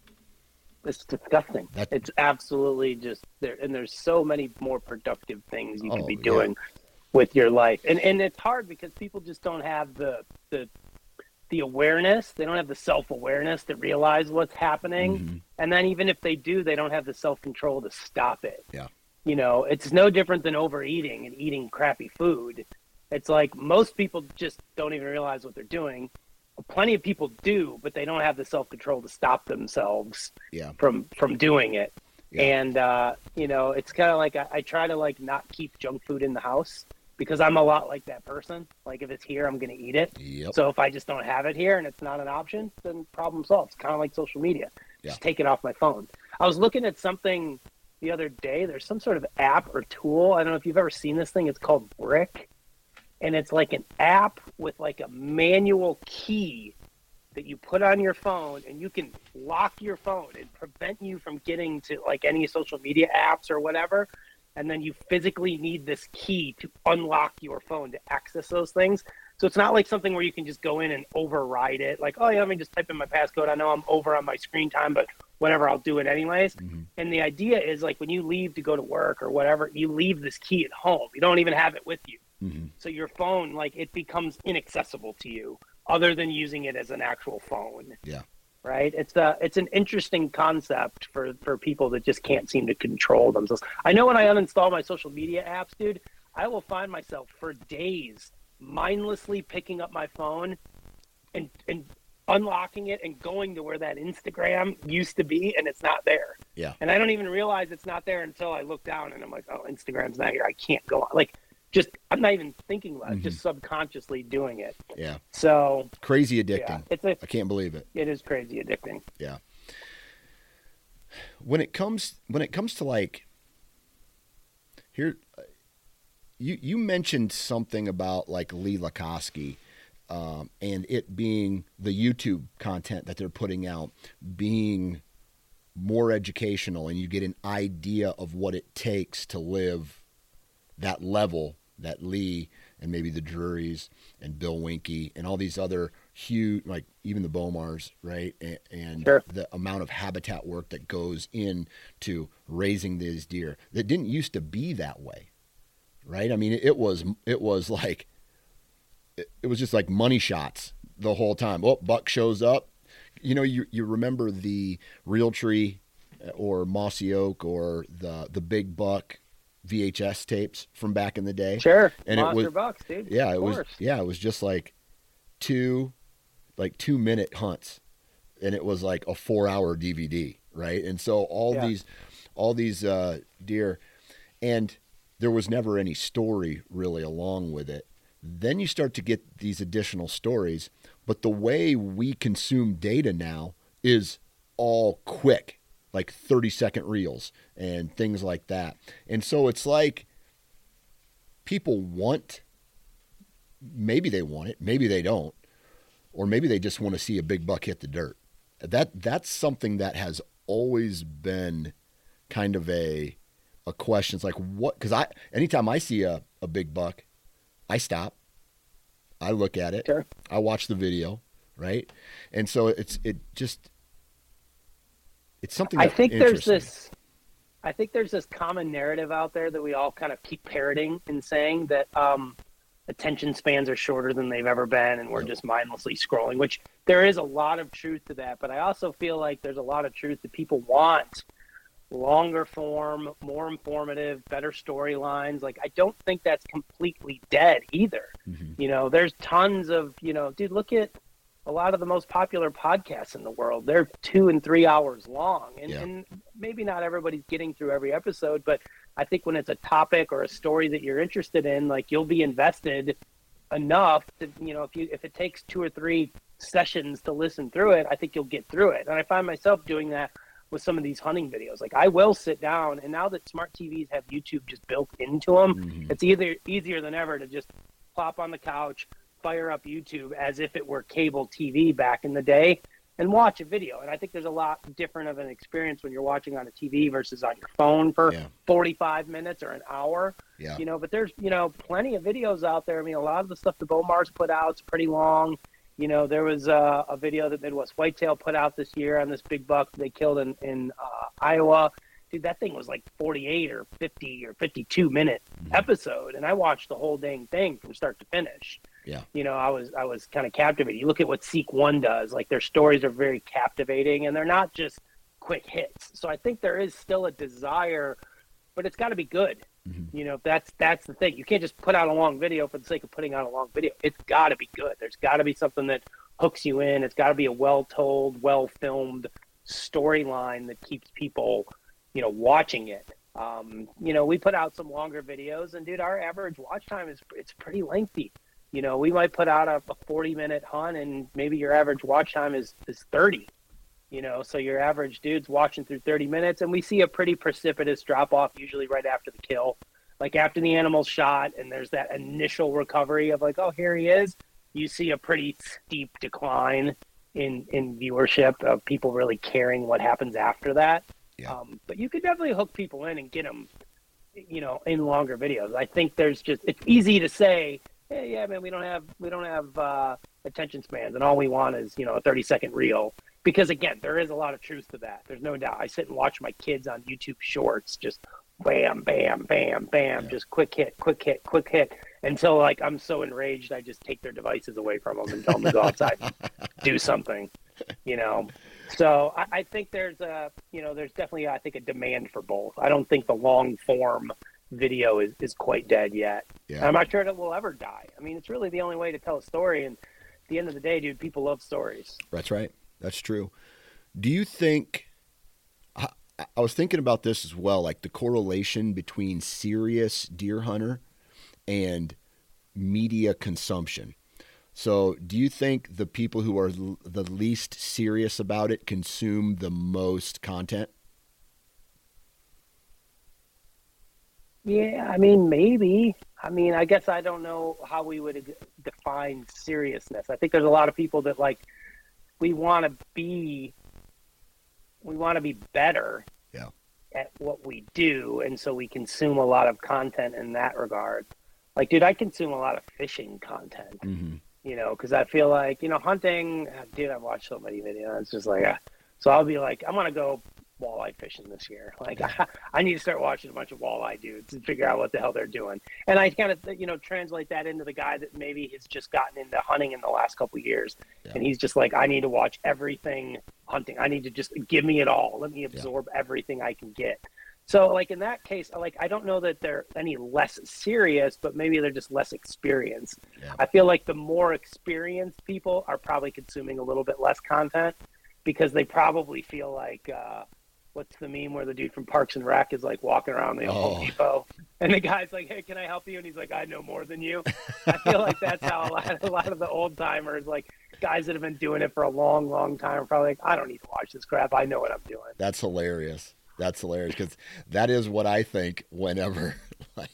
It's disgusting. That, it's absolutely just there. And there's so many more productive things you oh, could be doing yeah. with your life. And and it's hard because people just don't have the, the, the awareness. They don't have the self-awareness to realize what's happening. Mm-hmm. And then even if they do, they don't have the self-control to stop it. Yeah. You know, it's no different than overeating and eating crappy food. It's like most people just don't even realize what they're doing. Plenty of people do, but they don't have the self-control to stop themselves yeah. from, from doing it. Yeah. And, uh, you know, it's kind of like I, I try to, like, not keep junk food in the house because I'm a lot like that person. Like, if it's here, I'm going to eat it. Yep. So if I just don't have it here and it's not an option, then problem solved. It's kind of like social media. Yeah. Just take it off my phone. I was looking at something the other day. There's some sort of app or tool. I don't know if you've ever seen this thing. It's called Brick, and it's like an app with like a manual key that you put on your phone, and you can lock your phone and prevent you from getting to like any social media apps or whatever. And then you physically need this key to unlock your phone to access those things. So it's not like something where you can just go in and override it. Like, oh yeah, let me just type in my passcode. I know I'm over on my screen time, but whatever, I'll do it anyways. Mm-hmm. And the idea is like when you leave to go to work or whatever, you leave this key at home. You don't even have it with you. Mm-hmm. So your phone, like it becomes inaccessible to you other than using it as an actual phone. Yeah. Right. It's a, it's an interesting concept for, for people that just can't seem to control themselves. I know when I uninstall my social media apps, dude, I will find myself for days mindlessly picking up my phone and, and unlocking it and going to where that Instagram used to be, and it's not there. Yeah. And I don't even realize it's not there until I look down and I'm like, oh, Instagram's not here. I can't go on. Like, just, I'm not even thinking about it, mm-hmm. just subconsciously doing it. Yeah. So crazy addicting. Yeah, it's a, I can't believe it. It is crazy addicting. Yeah. When it comes, when it comes to like here, you, you mentioned something about like Lee Lakosky, um, and it being the YouTube content that they're putting out being more educational, and you get an idea of what it takes to live that level that Lee and maybe the Drurys and Bill Winke and all these other huge, like even the Bomars, right? And, and sure. the amount of habitat work that goes into raising these deer that didn't used to be that way, right? I mean, it, it was, it was like, it, it was just like money shots the whole time. Oh, buck shows up. You know, you, you remember the Realtree or Mossy Oak or the, the Big Buck V H S tapes from back in the day. Sure. And Monster it was, bucks, dude. yeah, of it course. was, yeah, it was just like two, like two minute hunts, and it was like a four hour D V D. Right. And so all yeah. these, all these, uh, deer, and there was never any story really along with it. Then you start to get these additional stories, but the way we consume data now is all quick, like thirty second reels and things like that. And so it's like people want, maybe they want it, maybe they don't, or maybe they just want to see a big buck hit the dirt. That that's something that has always been kind of a a question. It's like, what, because I anytime I see a, a big buck, I stop, I look at it, sure. I watch the video, right? And so it's it just it's something that I think there's this I think there's this common narrative out there that we all kind of keep parroting and saying that um, attention spans are shorter than they've ever been, and we're yep. just mindlessly scrolling, which there is a lot of truth to that. But I also feel like there's a lot of truth that people want longer form, more informative, better storylines. Like, I don't think that's completely dead either. Mm-hmm. You know, there's tons of, you know, dude, look at a lot of the most popular podcasts in the world. They're two and three hours long. And, yeah. and maybe not everybody's getting through every episode, but I think when it's a topic or a story that you're interested in, like, you'll be invested enough to, you know, if you if it takes two or three sessions to listen through it, I think you'll get through it. And I find myself doing that with some of these hunting videos. Like I will sit down, and now that smart T Vs have YouTube just built into them, mm-hmm. it's either easier than ever to just plop on the couch, fire up YouTube as if it were cable T V back in the day, and watch a video. And I think there's a lot different of an experience when you're watching on a T V versus on your phone for yeah. forty-five minutes or an hour. Yeah. You know, but there's, you know, plenty of videos out there. I mean, a lot of the stuff the Bowmars put out is pretty long. You know, there was a, a video that Midwest Whitetail put out this year on this big buck they killed in, in uh, Iowa. Dude, that thing was like forty-eight or fifty or fifty-two minute mm-hmm. episode. And I watched the whole dang thing from start to finish. Yeah. You know, I was I was kind of captivated. You look at what Seek One does. Like, their stories are very captivating, and they're not just quick hits. So I think there is still a desire, but it's got to be good. Mm-hmm. You know, that's that's the thing. You can't just put out a long video for the sake of putting out a long video. It's got to be good. There's got to be something that hooks you in. It's got to be a well-told, well-filmed storyline that keeps people, you know, watching it. Um, you know, we put out some longer videos, and dude, our average watch time is it's pretty lengthy. You know, we might put out a, a forty minute hunt, and maybe your average watch time is, is thirty, you know, so your average dude's watching through thirty minutes, and we see a pretty precipitous drop off usually right after the kill. Like after the animal's shot and there's that initial recovery of like, oh, here he is. You see a pretty steep decline in, in viewership of people really caring what happens after that. Yeah. Um, but you could definitely hook people in and get them, you know, in longer videos. I think there's just, it's easy to say, hey, yeah, man, we don't have we don't have uh, attention spans, and all we want is, you know, a thirty second reel. Because again, there is a lot of truth to that. There's no doubt. I sit and watch my kids on YouTube Shorts, just bam, bam, bam, bam, yeah. just quick hit, quick hit, quick hit, until like I'm so enraged I just take their devices away from them and tell them to go outside and do something, you know. So I, I think there's a, you know, there's definitely I think a demand for both. I don't think the long form video is, is quite dead yet. Yeah. I'm not sure that will ever die. I mean, it's really the only way to tell a story, and at the end of the day, dude, people love stories. That's right. That's true. Do you think, I, I was thinking about this as well, like the correlation between serious deer hunter and media consumption. So do you think the people who are l- the least serious about it consume the most content? Yeah, I mean, maybe. I mean, I guess I don't know how we would define seriousness. I think there's a lot of people that, like, we want to be, we want to be better yeah. at what we do, and so we consume a lot of content in that regard. Like, dude, I consume a lot of fishing content, mm-hmm. you know, because I feel like, you know, hunting, dude, I've watched so many videos. It's just like, uh, so I'll be like, I'm going to go walleye fishing this year. Like I, I need to start watching a bunch of walleye dudes and figure out what the hell they're doing. And I kind of, you know, translate that into the guy that maybe has just gotten into hunting in the last couple of years. Yeah. And he's just like, I need to watch everything hunting. I need to just give me it all. Let me absorb yeah. everything I can get. So like in that case, like, I don't know that they're any less serious, but maybe they're just less experienced. Yeah. I feel like the more experienced people are probably consuming a little bit less content because they probably feel like, uh, what's the meme where the dude from Parks and Rec is like walking around the oh. Home Depot and the guy's like, hey, can I help you? And he's like, I know more than you. I feel like that's how a lot, a lot of the old timers, like guys that have been doing it for a long, long time, are probably like, I don't need to watch this crap. I know what I'm doing. That's hilarious. That's hilarious because that is what I think whenever. Like,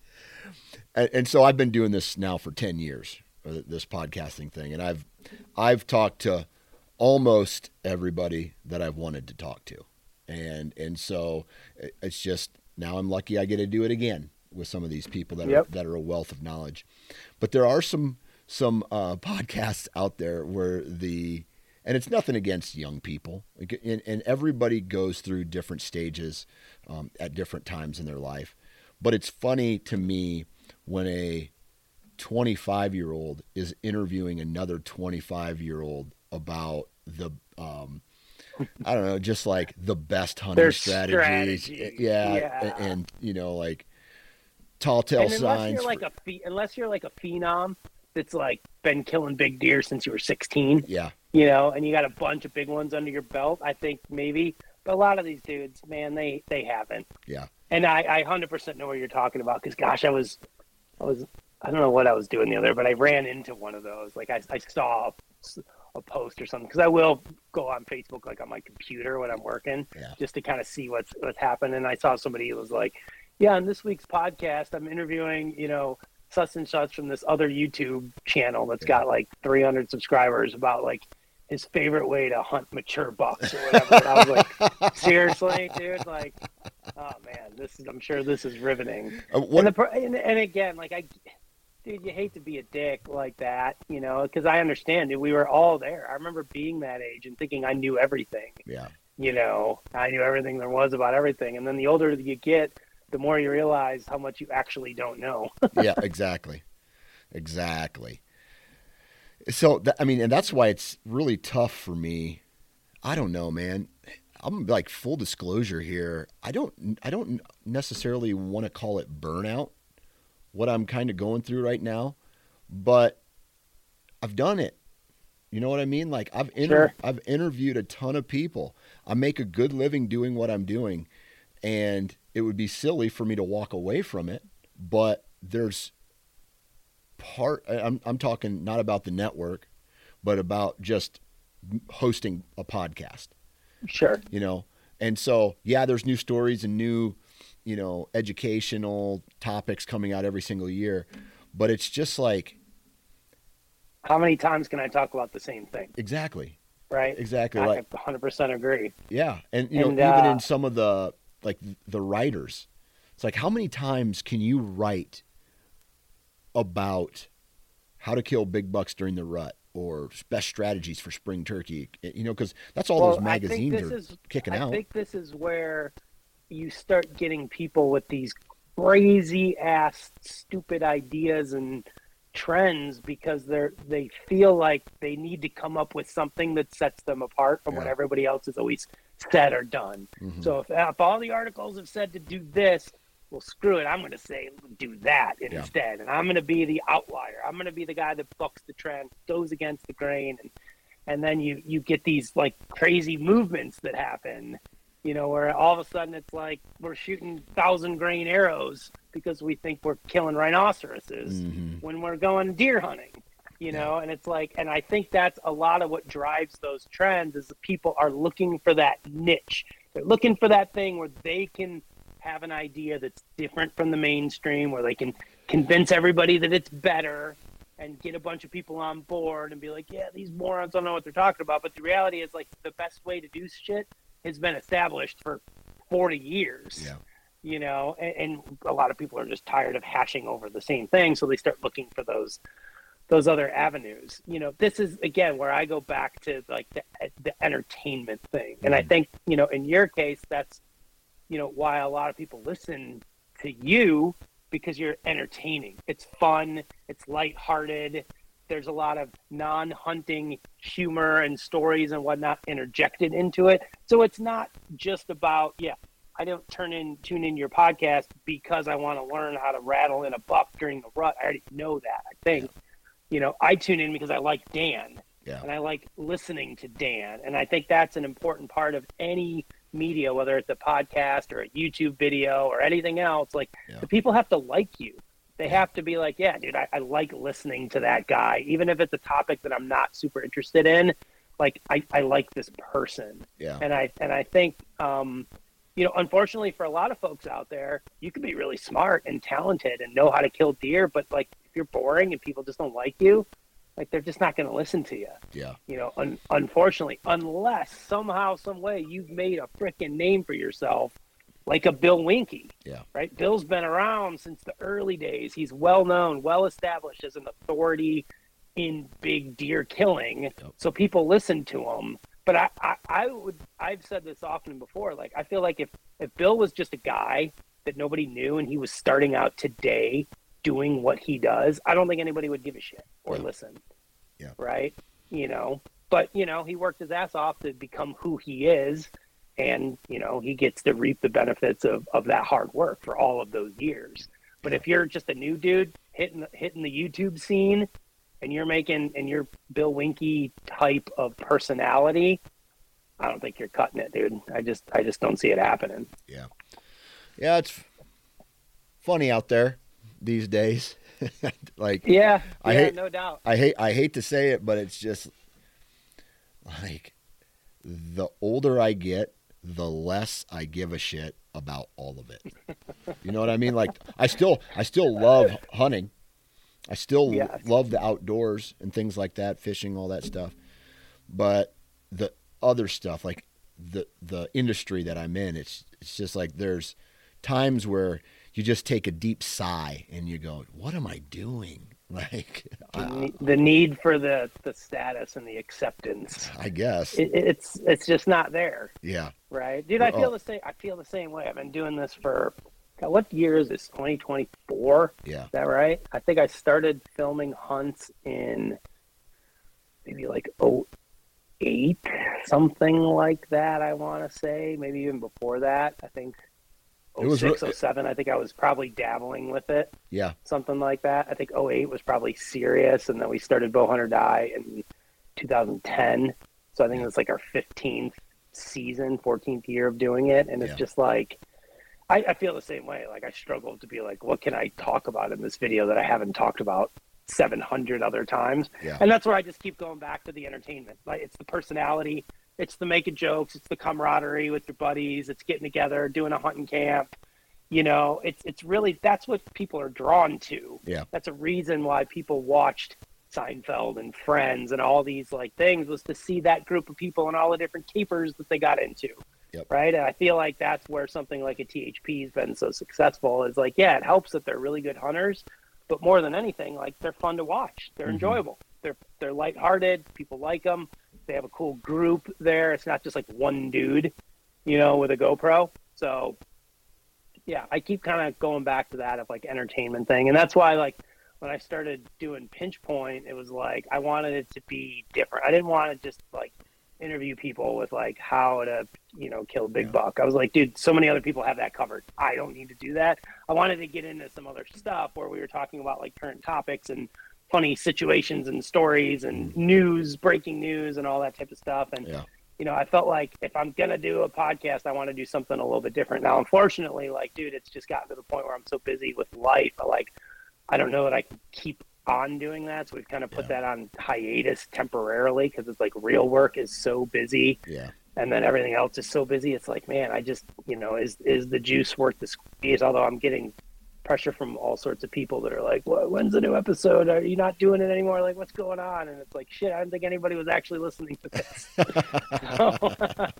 and, and so I've been doing this now for ten years, this podcasting thing, and I've I've talked to almost everybody that I've wanted to talk to. And and so it's just now I'm lucky I get to do it again with some of these people that yep. are that are a wealth of knowledge. But there are some some uh, podcasts out there where the and it's nothing against young people, and, and everybody goes through different stages um, at different times in their life. But it's funny to me when a twenty-five year old is interviewing another twenty-five year old about the um, I don't know, just like the best hunting Their strategies. strategy. Yeah, yeah. And, and, you know, like tall tale and unless signs. You're like for... a, unless you're like a phenom that's like been killing big deer since you were sixteen. Yeah. You know, and you got a bunch of big ones under your belt, I think maybe. But a lot of these dudes, man, they, they haven't. Yeah. And I, I one hundred percent know what you're talking about because, gosh, I was, I was, I don't know what I was doing the other, but I ran into one of those. Like I, I saw a post or something, because I will go on Facebook like on my computer when I'm working, yeah. just to kind of see what's what's happening. And I saw somebody who was like, yeah, on this week's podcast, I'm interviewing, you know, such and such from this other YouTube channel that's got like three hundred subscribers about like his favorite way to hunt mature bucks or whatever. And I was like, seriously, dude? Like, oh man, this is, I'm sure this is riveting. Uh, what... and, the, and, and again, like I, dude, you hate to be a dick like that, you know, because I understand, dude, we were all there. I remember being that age and thinking I knew everything. Yeah. You know, I knew everything there was about everything. And then the older you get, the more you realize how much you actually don't know. Yeah, exactly. Exactly. So, th- I mean, and that's why it's really tough for me. I don't know, man. I'm like full disclosure here. I don't, I don't necessarily want to call it burnout, what I'm kind of going through right now, but I've done it. You know what I mean? Like I've, inter- sure. I've interviewed a ton of people. I make a good living doing what I'm doing, and it would be silly for me to walk away from it, but there's part, I'm, I'm talking not about the network, but about just hosting a podcast. Sure. You know? And so, yeah, there's new stories and new, you know, educational topics coming out every single year, but it's just like, how many times can I talk about the same thing? Exactly. Right. Exactly. I like one hundred percent agree. Yeah. And, you and, know, even uh, in some of the, like the writers, it's like, how many times can you write about how to kill big bucks during the rut or best strategies for spring turkey? You know, because that's all well, those magazines are is, kicking I out. I think this is where you start getting people with these crazy ass stupid ideas and trends, because they're they feel like they need to come up with something that sets them apart from yeah. what everybody else has always said or done. Mm-hmm. So if, if all the articles have said to do this, well, screw it, I'm going to say do that yeah. instead, and I'm going to be the outlier. I'm going to be the guy that bucks the trend, goes against the grain, and and then you you get these like crazy movements that happen, you know, where all of a sudden it's like we're shooting thousand grain arrows because we think we're killing rhinoceroses mm-hmm. when we're going deer hunting, you know, yeah. and it's like, and I think that's a lot of what drives those trends is that people are looking for that niche. They're looking for that thing where they can have an idea that's different from the mainstream, where they can convince everybody that it's better and get a bunch of people on board and be like, yeah, these morons don't know what they're talking about. But the reality is, like, the best way to do shit has been established for forty years. Yeah. You know, and, and a lot of people are just tired of hashing over the same thing, so they start looking for those those other avenues. You know, this is again where I go back to like the the entertainment thing, and mm-hmm. I think, you know, in your case, that's, you know, why a lot of people listen to you, because you're entertaining. It's fun. It's lighthearted. There's a lot of non-hunting humor and stories and whatnot interjected into it. So it's not just about, yeah, I don't turn in, tune in your podcast because I want to learn how to rattle in a buck during the rut. I already know that. I think, yeah. you know, I tune in because I like Dan yeah. and I like listening to Dan. And I think that's an important part of any media, whether it's a podcast or a YouTube video or anything else. Like yeah. the people have to like you. They yeah. have to be like, yeah, dude, I, I like listening to that guy, even if it's a topic that I'm not super interested in. Like I, I like this person. Yeah. And I and I think um, you know, unfortunately for a lot of folks out there, you can be really smart and talented and know how to kill deer, but like if you're boring and people just don't like you, like they're just not going to listen to you. Yeah. You know, un- unfortunately, unless somehow, some way you've made a freaking name for yourself, like a Bill Winke. Yeah. Right. Bill's been around since the early days. He's well known, well established as an authority in big deer killing. Yep. So people listen to him. But I, I, I would, I've said this often before. Like, I feel like if, if Bill was just a guy that nobody knew and he was starting out today doing what he does, I don't think anybody would give a shit or yeah. listen. Yeah. Right. You know, but, you know, he worked his ass off to become who he is. And, you know, he gets to reap the benefits of, of that hard work for all of those years. But yeah. if you're just a new dude hitting, hitting the YouTube scene and you're making, and you're Bill Winke type of personality, I don't think you're cutting it, dude. I just, I just don't see it happening. Yeah. Yeah. It's funny out there these days. like, yeah, I yeah, hate, no doubt. I hate, I hate to say it, but it's just like the older I get, the less I give a shit about all of it. You know what I mean? Like, I still, I still love hunting. I still Yes. love the outdoors and things like that, fishing, all that stuff. But the other stuff, like the the industry that I'm in, it's it's just like there's times where you just take a deep sigh and you go, "What am I doing?" Like the, the need for the the status and the acceptance. I guess it, it's it's just not there. Yeah. Right, dude. I feel the same. I feel the same way. I've been doing this for. God, what year is this? twenty twenty-four. Yeah. Is that right? I think I started filming hunts in maybe like oh eight, something like that. I want to say maybe even before that. I think. oh six, oh seven, I think I was probably dabbling with it. Yeah. Something like that. I think oh eight was probably serious, and then we started Bow Hunter Die in two thousand ten. So I think it was like our fifteenth season, fourteenth year of doing it. And it's yeah. just like, I, I feel the same way. Like I struggle to be like, what can I talk about in this video that I haven't talked about seven hundred other times? Yeah. And that's where I just keep going back to the entertainment. Like it's the personality. It's the making jokes. It's the camaraderie with your buddies. It's getting together, doing a hunting camp. You know, it's it's really, that's what people are drawn to. Yeah. That's a reason why people watched Seinfeld and Friends and all these like things, was to see that group of people and all the different capers that they got into. Yep. Right. And I feel like that's where something like a T H P has been so successful, is like, yeah, it helps that they're really good hunters, but more than anything, like they're fun to watch. They're mm-hmm. enjoyable. They're, they're lighthearted. People like them. They have a cool group there. It's not just like one dude, you know, with a GoPro. So yeah, I keep kind of going back to that of like entertainment thing. And that's why like when I started doing Pinch Point, it was like, I wanted it to be different. I didn't want to just like interview people with like how to, you know, kill a big yeah. buck. I was like, dude, so many other people have that covered. I don't need to do that. I wanted to get into some other stuff where we were talking about like current topics and funny situations and stories and news, breaking news and all that type of stuff. And, yeah. you know, I felt like if I'm going to do a podcast, I want to do something a little bit different. Now, unfortunately, like, dude, it's just gotten to the point where I'm so busy with life. I like, I don't know that I can keep on doing that. So we've kind of put yeah. that on hiatus temporarily because it's like real work is so busy. Yeah. And then everything else is so busy. It's like, man, I just, you know, is, is the juice worth the squeeze? Although I'm getting pressure from all sorts of people that are like, well, when's the new episode? Are you not doing it anymore? Like, what's going on? And it's like, shit, I don't think anybody was actually listening to this. so,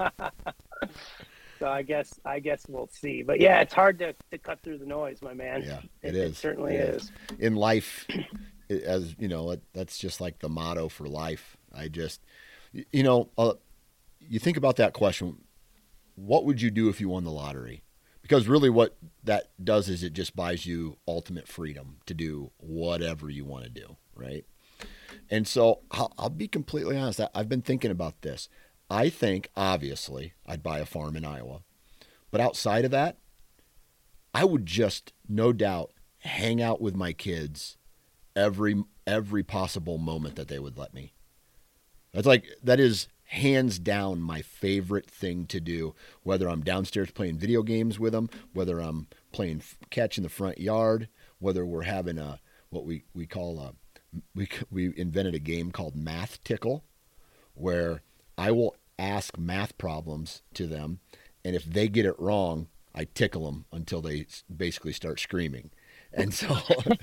so I guess, I guess we'll see. But yeah, it's hard to, to cut through the noise, my man. Yeah, it, it is. It certainly it is. is. In life, as you know, that's just like the motto for life. I just, you know, uh, you think about that question, what would you do if you won the lottery? Because really what that does is it just buys you ultimate freedom to do whatever you want to do, right? And so I'll, I'll be completely honest. I've been thinking about this. I think, obviously, I'd buy a farm in Iowa. But outside of that, I would just, no doubt, hang out with my kids every every possible moment that they would let me. That's like, that is hands down my favorite thing to do, whether I'm downstairs playing video games with them, whether I'm playing catch in the front yard, whether we're having a, what we, we call a, we, we invented a game called Math Tickle, where I will ask math problems to them. And if they get it wrong, I tickle them until they basically start screaming. And so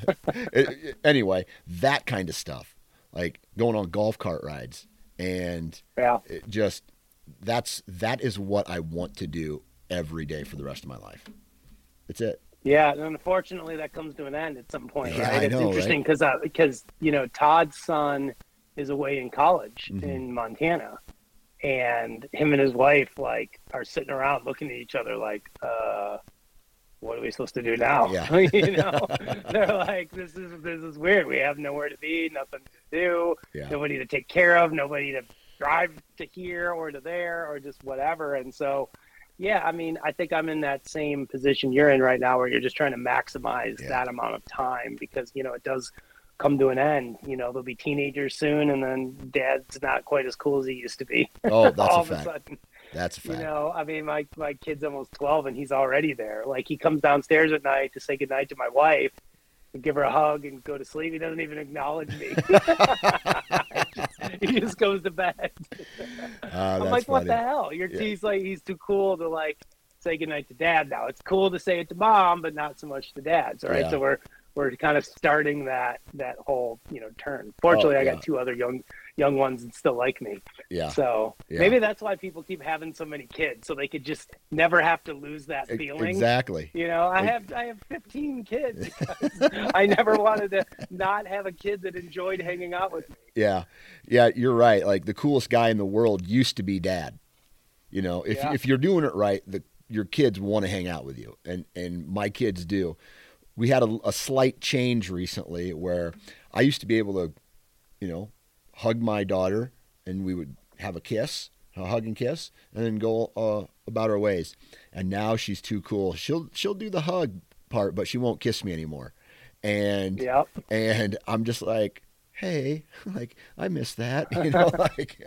anyway, that kind of stuff, like going on golf cart rides. And yeah. it just that's that is what I want to do every day for the rest of my life. That's it. Yeah, and unfortunately, that comes to an end at some point, yeah, right? I It's know, interesting because right? uh, because you know Todd's son is away in college mm-hmm. in Montana, and him and his wife like are sitting around looking at each other like, uh, what are we supposed to do now? Yeah. you know, they're like, this is this is weird. We have nowhere to be, nothing to do, yeah. nobody to take care of, nobody to drive to here or to there or just whatever. And so, yeah, I mean, I think I'm in that same position you're in right now, where you're just trying to maximize yeah. that amount of time, because you know it does come to an end. You know, they'll be teenagers soon, and then dad's not quite as cool as he used to be. Oh, that's all a of fact. a sudden. That's a fact. You know, I mean, my my kid's almost twelve, and he's already there. Like, he comes downstairs at night to say goodnight to my wife, give her a hug and go to sleep. He doesn't even acknowledge me. He just goes to bed. Uh, I'm that's like, what funny. the hell? You're, Yeah. He's like, he's too cool to like say goodnight to dad now. It's cool to say it to mom, but not so much to dads. All right. Yeah. So we're, we're kind of starting that, that whole, you know, turn. Fortunately, Oh, I yeah. got two other young, young ones that still like me. Yeah. So Yeah. maybe that's why people keep having so many kids, so they could just never have to lose that E- feeling. Exactly. You know, I Like- have I have fifteen kids because I never wanted to not have a kid that enjoyed hanging out with me. Yeah. Yeah, you're right. Like the coolest guy in the world used to be dad. You know, if Yeah. if you're doing it right, the your kids want to hang out with you. And and my kids do. We had a, a slight change recently where I used to be able to, you know, hug my daughter and we would have a kiss, a hug and kiss, and then go uh, about our ways. And now she's too cool. She'll she'll do the hug part, but she won't kiss me anymore. And Yep. and I'm just like, hey, like I miss that, you know. Like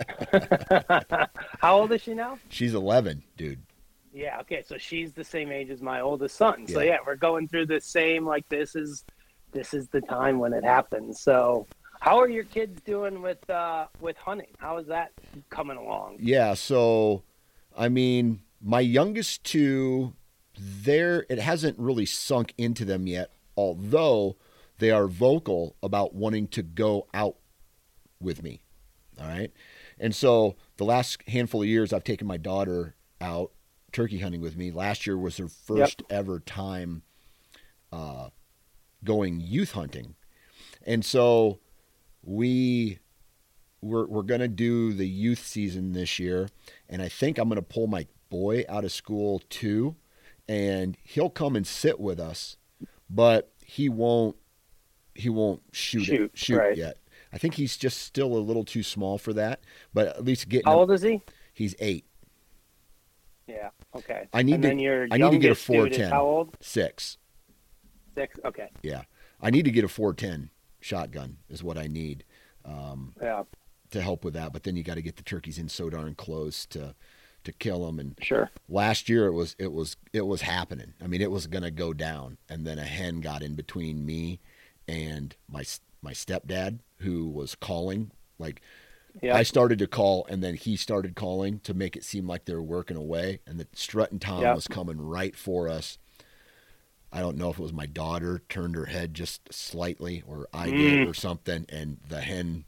How old is she now? she's eleven, dude. Yeah, okay, so she's the same age as my oldest son. So Yeah. yeah, we're going through the same, like this is this is the time when it happens. So how are your kids doing with uh with hunting? How is that coming along? Yeah, so I mean, my youngest two, there it hasn't really sunk into them yet, although they are vocal about wanting to go out with me. All right. And so the last handful of years I've taken my daughter out turkey hunting with me. Last year was her first Yep. ever time uh, going youth hunting. And so we we're we're gonna do the youth season this year, and I think I'm gonna pull my boy out of school too, and he'll come and sit with us, but he won't he won't shoot Shoot, it, shoot right. yet. I think he's just still a little too small for that, but at least getting How him, old is he? he's eight. Yeah, okay. I need and to- then your I need to get a youngest dude is four ten. how old? Six. Six. Okay. Yeah, I need to get a four ten shotgun is what I need um, Yeah, to help with that. But then you got to get the turkeys in so darn close to to kill them. And sure. last year it was it was it was happening. I mean, it was gonna go down, and then a hen got in between me and my my stepdad, who was calling. Like Yeah. I started to call, and then he started calling to make it seem like they were working away, and the strut and tom Yeah. was coming right for us. I don't know if it was my daughter turned her head just slightly, or I did, Mm. or something, and the hen,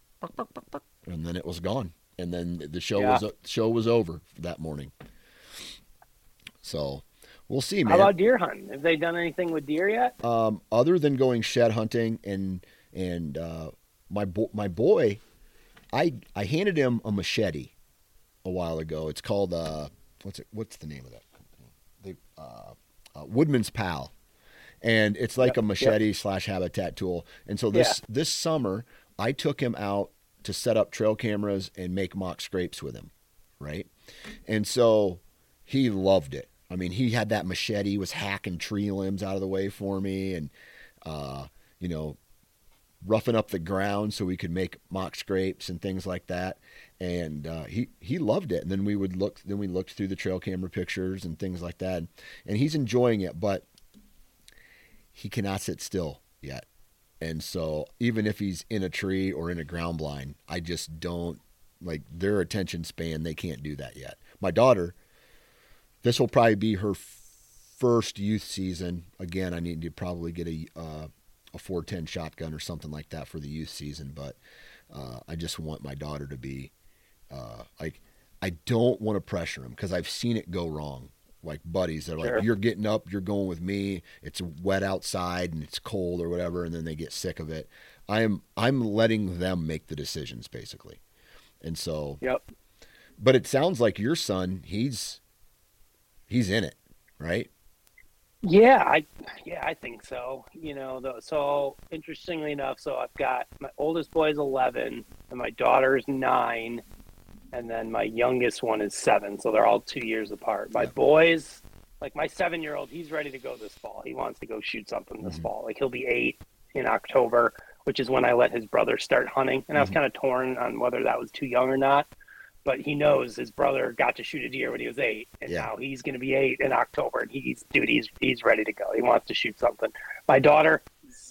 and then it was gone, and then the show Yeah. was show was over that morning. So we'll see, man. How about deer hunting? Have they done anything with deer yet? Um, other than going shed hunting and and uh, my bo- my boy, I I handed him a machete a while ago. It's called uh, what's it? What's the name of that company? They uh, uh, Woodman's Pal, and it's like Yep, a machete slash habitat tool. And so this this summer, I took him out to set up trail cameras and make mock scrapes with him, right? And so he loved it. I mean, he had that machete, he was hacking tree limbs out of the way for me, and uh, you know, roughing up the ground so we could make mock scrapes and things like that. And uh, he he loved it. And then we would look, then we looked through the trail camera pictures and things like that. And he's enjoying it, but he cannot sit still yet. And so even if he's in a tree or in a ground blind, I just don't like their attention span. They can't do that yet. My daughter, this will probably be her first youth season. Again, I need to probably get a uh, a four ten shotgun or something like that for the youth season. But uh, I just want my daughter to be uh, like, I don't want to pressure him because I've seen it go wrong. Like buddies, they're Sure. like, you're getting up, you're going with me. It's wet outside and it's cold or whatever, and then they get sick of it. I'm I'm letting them make the decisions basically, and so. Yep. But it sounds like your son, he's he's in it, right? Yeah, I yeah, I think so. You know, though, so interestingly enough, so I've got my oldest boy is eleven, and my daughter is nine, and then my youngest one is seven. So they're all two years apart. My Yeah. boys, like my seven-year-old, he's ready to go this fall. He wants to go shoot something this Mhm. fall. Like he'll be eight in October, which is when I let his brother start hunting. And I was Mhm. kind of torn on whether that was too young or not. But he knows his brother got to shoot a deer when he was eight, and Yeah. now he's going to be eight in October, and he's dude, he's he's ready to go. He wants to shoot something. My daughter,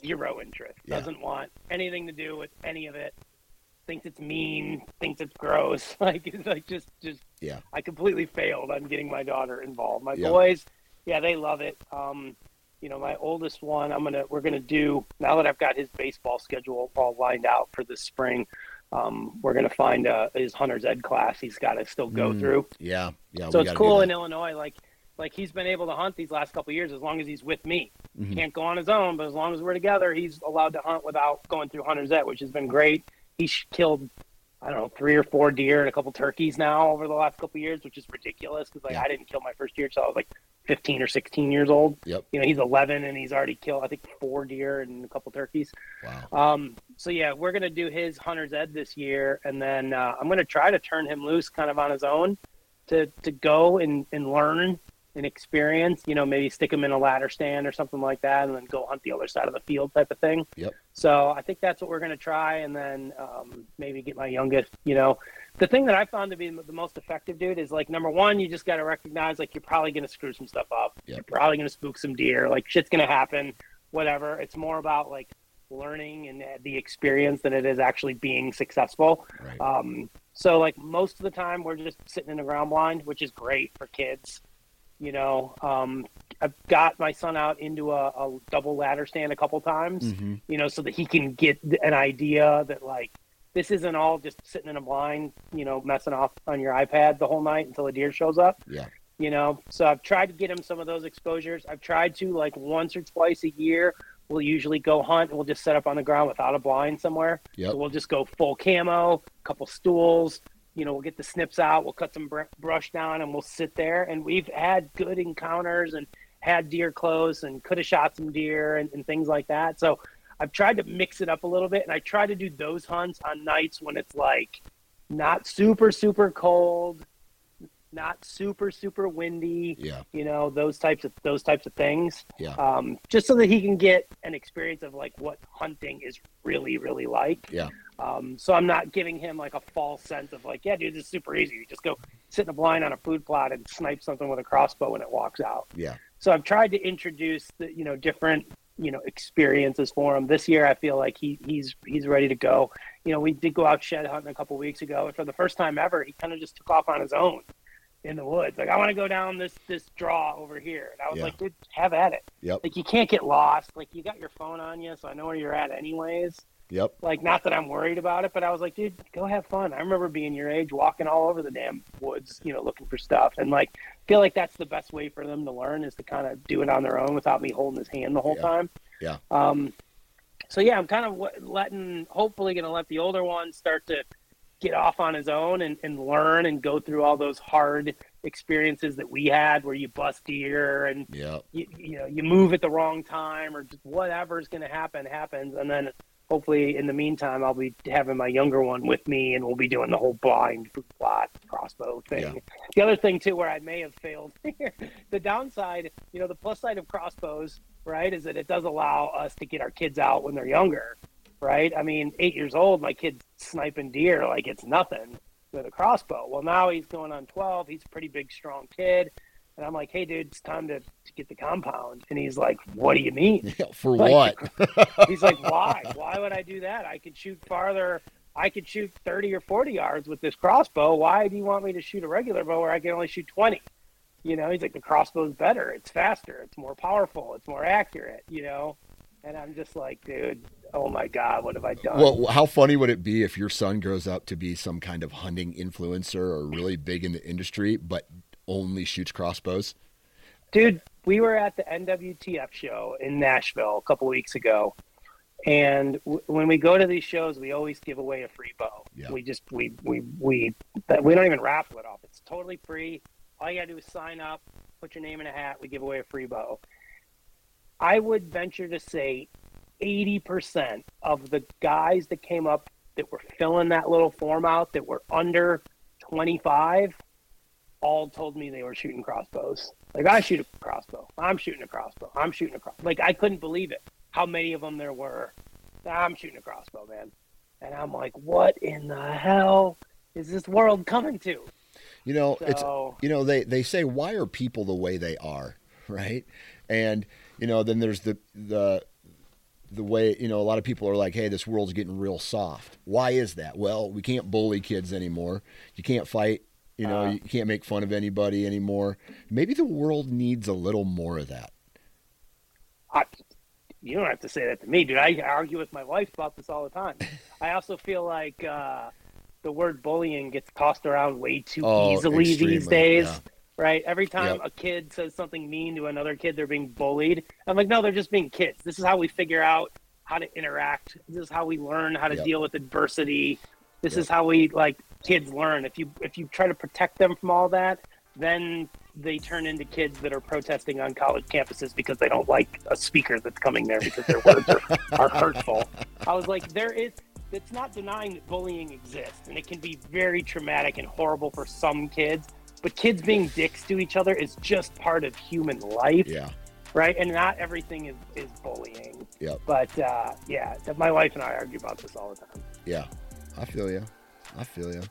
zero interest, Yeah. doesn't want anything to do with any of it, thinks it's mean, thinks it's gross. Like, it's like just, just, yeah. I completely failed on getting my daughter involved. My Yeah. boys, yeah, they love it. Um, you know, my oldest one, I'm going to, we're going to do, now that I've got his baseball schedule all lined out for this spring, um, we're going to find uh, his hunter's ed class he's got to still go Mm, through. Yeah. Yeah. So we it's gotta cool do in that. Illinois, like, like he's been able to hunt these last couple of years as long as he's with me. Mhm. Can't go on his own, but as long as we're together, he's allowed to hunt without going through hunter's ed, which has been great. He's killed, I don't know, three or four deer and a couple turkeys now over the last couple of years, which is ridiculous because like Yeah. I didn't kill my first deer until I was like fifteen or sixteen years old. Yep. You know, he's eleven and he's already killed, I think, four deer and a couple turkeys. Wow. Um, so yeah, we're gonna do his hunter's ed this year, and then uh, I'm gonna try to turn him loose, kind of on his own, to to go and, and learn and experience. You know, maybe stick him in a ladder stand or something like that, and then go hunt the other side of the field, type of thing. Yep. So I think that's what we're gonna try, and then um, maybe get my youngest. You know, the thing that I found to be the most effective, dude, is like number one, you just got to recognize like you're probably gonna screw some stuff up. Yep. You're probably gonna spook some deer. Like shit's gonna happen. Whatever. It's more about like learning and the experience than it is actually being successful. Right. Um, so like most of the time we're just sitting in a ground blind, which is great for kids. You know, um, I've got my son out into a, a double ladder stand a couple times, Mhm. you know, so that he can get an idea that like, this isn't all just sitting in a blind, you know, messing off on your iPad the whole night until a deer shows up. Yeah. You know, so I've tried to get him some of those exposures. I've tried to like once or twice a year, we'll usually go hunt and we'll just set up on the ground without a blind somewhere. Yep. So we'll just go full camo, couple stools, you know, we'll get the snips out, we'll cut some br- brush down and we'll sit there. And we've had good encounters and had deer close and could have shot some deer and, and things like that. So I've tried to mix it up a little bit, and I try to do those hunts on nights when it's like not super, super cold, not super, super windy, Yeah. you know, those types of those types of things. Yeah. Um, just so that he can get an experience of like what hunting is really, really like. Yeah. Um, so I'm not giving him like a false sense of like, yeah, dude, this is super easy. You just go sit in a blind on a food plot and snipe something with a crossbow when it walks out. Yeah. So I've tried to introduce the, you know, different, you know, experiences for him. This year I feel like he he's he's ready to go. You know, we did go out shed hunting a couple weeks ago, and for the first time ever, he kind of just took off on his own in the woods. Like, I want to go down this this draw over here. And I was Yeah. like, dude, have at it. Yep. Like, you can't get lost. Like, you got your phone on you, so I know where you're at anyways. Yep. Like, not that I'm worried about it, but I was like, dude, go have fun. I remember being your age, walking all over the damn woods, you know, looking for stuff. And like, I feel like that's the best way for them to learn, is to kind of do it on their own without me holding his hand the whole Yeah. time. Yeah. Um, so yeah, I'm kind of letting, hopefully going to let the older one start to get off on his own and, and learn and go through all those hard experiences that we had where you bust deer and, Yeah. you, you know, you move at the wrong time, or just whatever's going to happen happens. And then hopefully in the meantime, I'll be having my younger one with me, and we'll be doing the whole blind food plot crossbow thing. Yeah. The other thing too, where I may have failed here, the downside, you know, the plus side of crossbows, right, is that it does allow us to get our kids out when they're younger, right? I mean, eight years old, my kid's sniping deer like it's nothing with a crossbow. Well, now he's going on twelve. He's a pretty big, strong kid. And I'm like, hey, dude, it's time to, to get the compound. And he's like, what do you mean? Yeah, for Like, what? He's like, why? Why would I do that? I could shoot farther. I could shoot thirty or forty yards with this crossbow. Why do you want me to shoot a regular bow where I can only shoot twenty? You know, he's like, the crossbow's better. It's faster. It's more powerful. It's more accurate, you know? And I'm just like, dude, oh my God, what have I done? Well, how funny would it be if your son grows up to be some kind of hunting influencer or really big in the industry, but only shoots crossbows? Dude, we were at the N W T F show in Nashville a couple weeks ago. And w- when we go to these shows, we always give away a free bow. Yeah. We just, we, we, we, that, we don't even raffle it off. It's totally free. All you gotta do is sign up, put your name in a hat. We give away a free bow. I would venture to say eighty percent of the guys that came up that were filling that little form out that were under twenty-five all told me they were shooting crossbows. Like, I shoot a crossbow. I'm shooting a crossbow. I'm shooting a crossbow. Like, I couldn't believe it, how many of them there were. I'm shooting a crossbow, man. And I'm like, what in the hell is this world coming to? You know, So- it's, you know, they, they say, why are people the way they are? Right. And, you know, then there's the, the, the way, you know, a lot of people are like, hey, this world's getting real soft. Why is that? Well, we can't bully kids anymore. You can't fight, you know, uh, you can't make fun of anybody anymore. Maybe the world needs a little more of that. I, you don't have to say that to me, dude. I argue with my wife about this all the time. I also feel like uh, the word bullying gets tossed around way too oh, easily these days. Yeah. Right? Every time yep. a kid says something mean to another kid, they're being bullied. I'm like, no, they're just being kids. This is how we figure out how to interact. This is how we learn how to yep. deal with adversity. This yep. is how we, like, kids learn. If you if you try to protect them from all that, then they turn into kids that are protesting on college campuses because they don't like a speaker that's coming there because their words are, are hurtful. I was like, there is, it's not denying that bullying exists, and it can be very traumatic and horrible for some kids. But kids being dicks to each other is just part of human life, yeah. right? And not everything is, is bullying. Yep. But, uh, yeah, my wife and I argue about this all the time. Yeah, I feel you. I feel you.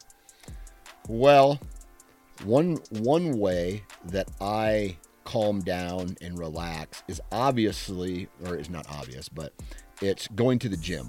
Well, one one way that I calm down and relax is obviously, or is not obvious, but it's going to the gym.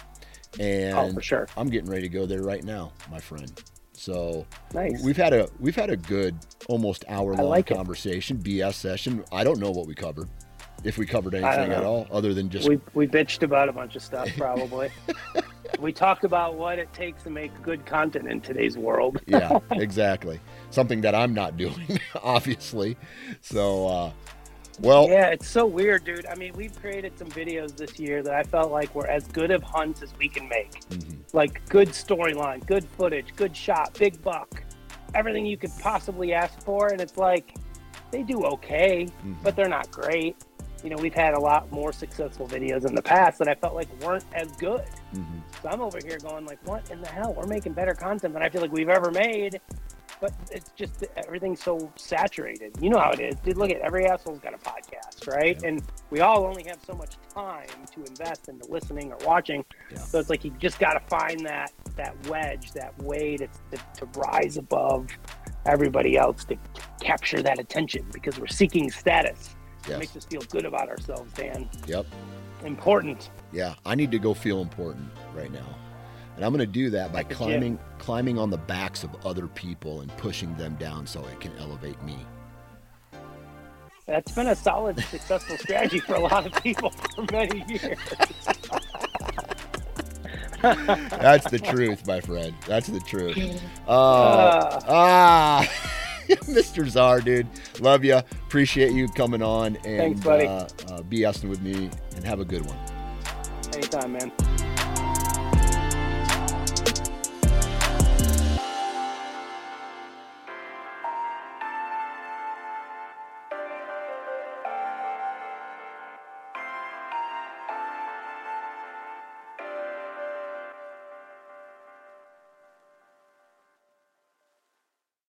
And oh, for sure. I'm getting ready to go there right now, my friend. So nice. we've had a we've had a good almost hour long like conversation, it. B S session. I don't know what we covered, if we covered anything at all, other than just we we bitched about a bunch of stuff. Probably we talked about what it takes to make good content in today's world. Yeah, exactly. Something that I'm not doing, obviously. So, uh, well, yeah, it's so weird, dude. I mean, we've created some videos this year that I felt like were as good of hunts as we can make. Mm-hmm. Like good storyline, good footage, good shot, big buck, everything you could possibly ask for. And it's like, they do okay, mm-hmm. but they're not great. You know, we've had a lot more successful videos in the past that I felt like weren't as good. Mm-hmm. So I'm over here going like, what in the hell? We're making better content than I feel like we've ever made. But it's just everything's so saturated. You know how it is. Dude, look at every asshole's got a podcast, right? Yeah. And we all only have so much time to invest into listening or watching. Yeah. So it's like you just got to find that that wedge, that way to, to, to rise above everybody else, to capture that attention, because we're seeking status. Yes. It makes us feel good about ourselves, Dan. Yep. Important. Yeah, I need to go feel important right now. And I'm going to do that by climbing climbing on the backs of other people and pushing them down so it can elevate me. That's been a solid, successful strategy for a lot of people for many years. That's the truth, my friend. That's the truth. Uh, uh, ah, Mister Czar, dude. Love you. Appreciate you coming on and thanks, buddy. Uh, uh, BSing with me, and have a good one. Anytime, man.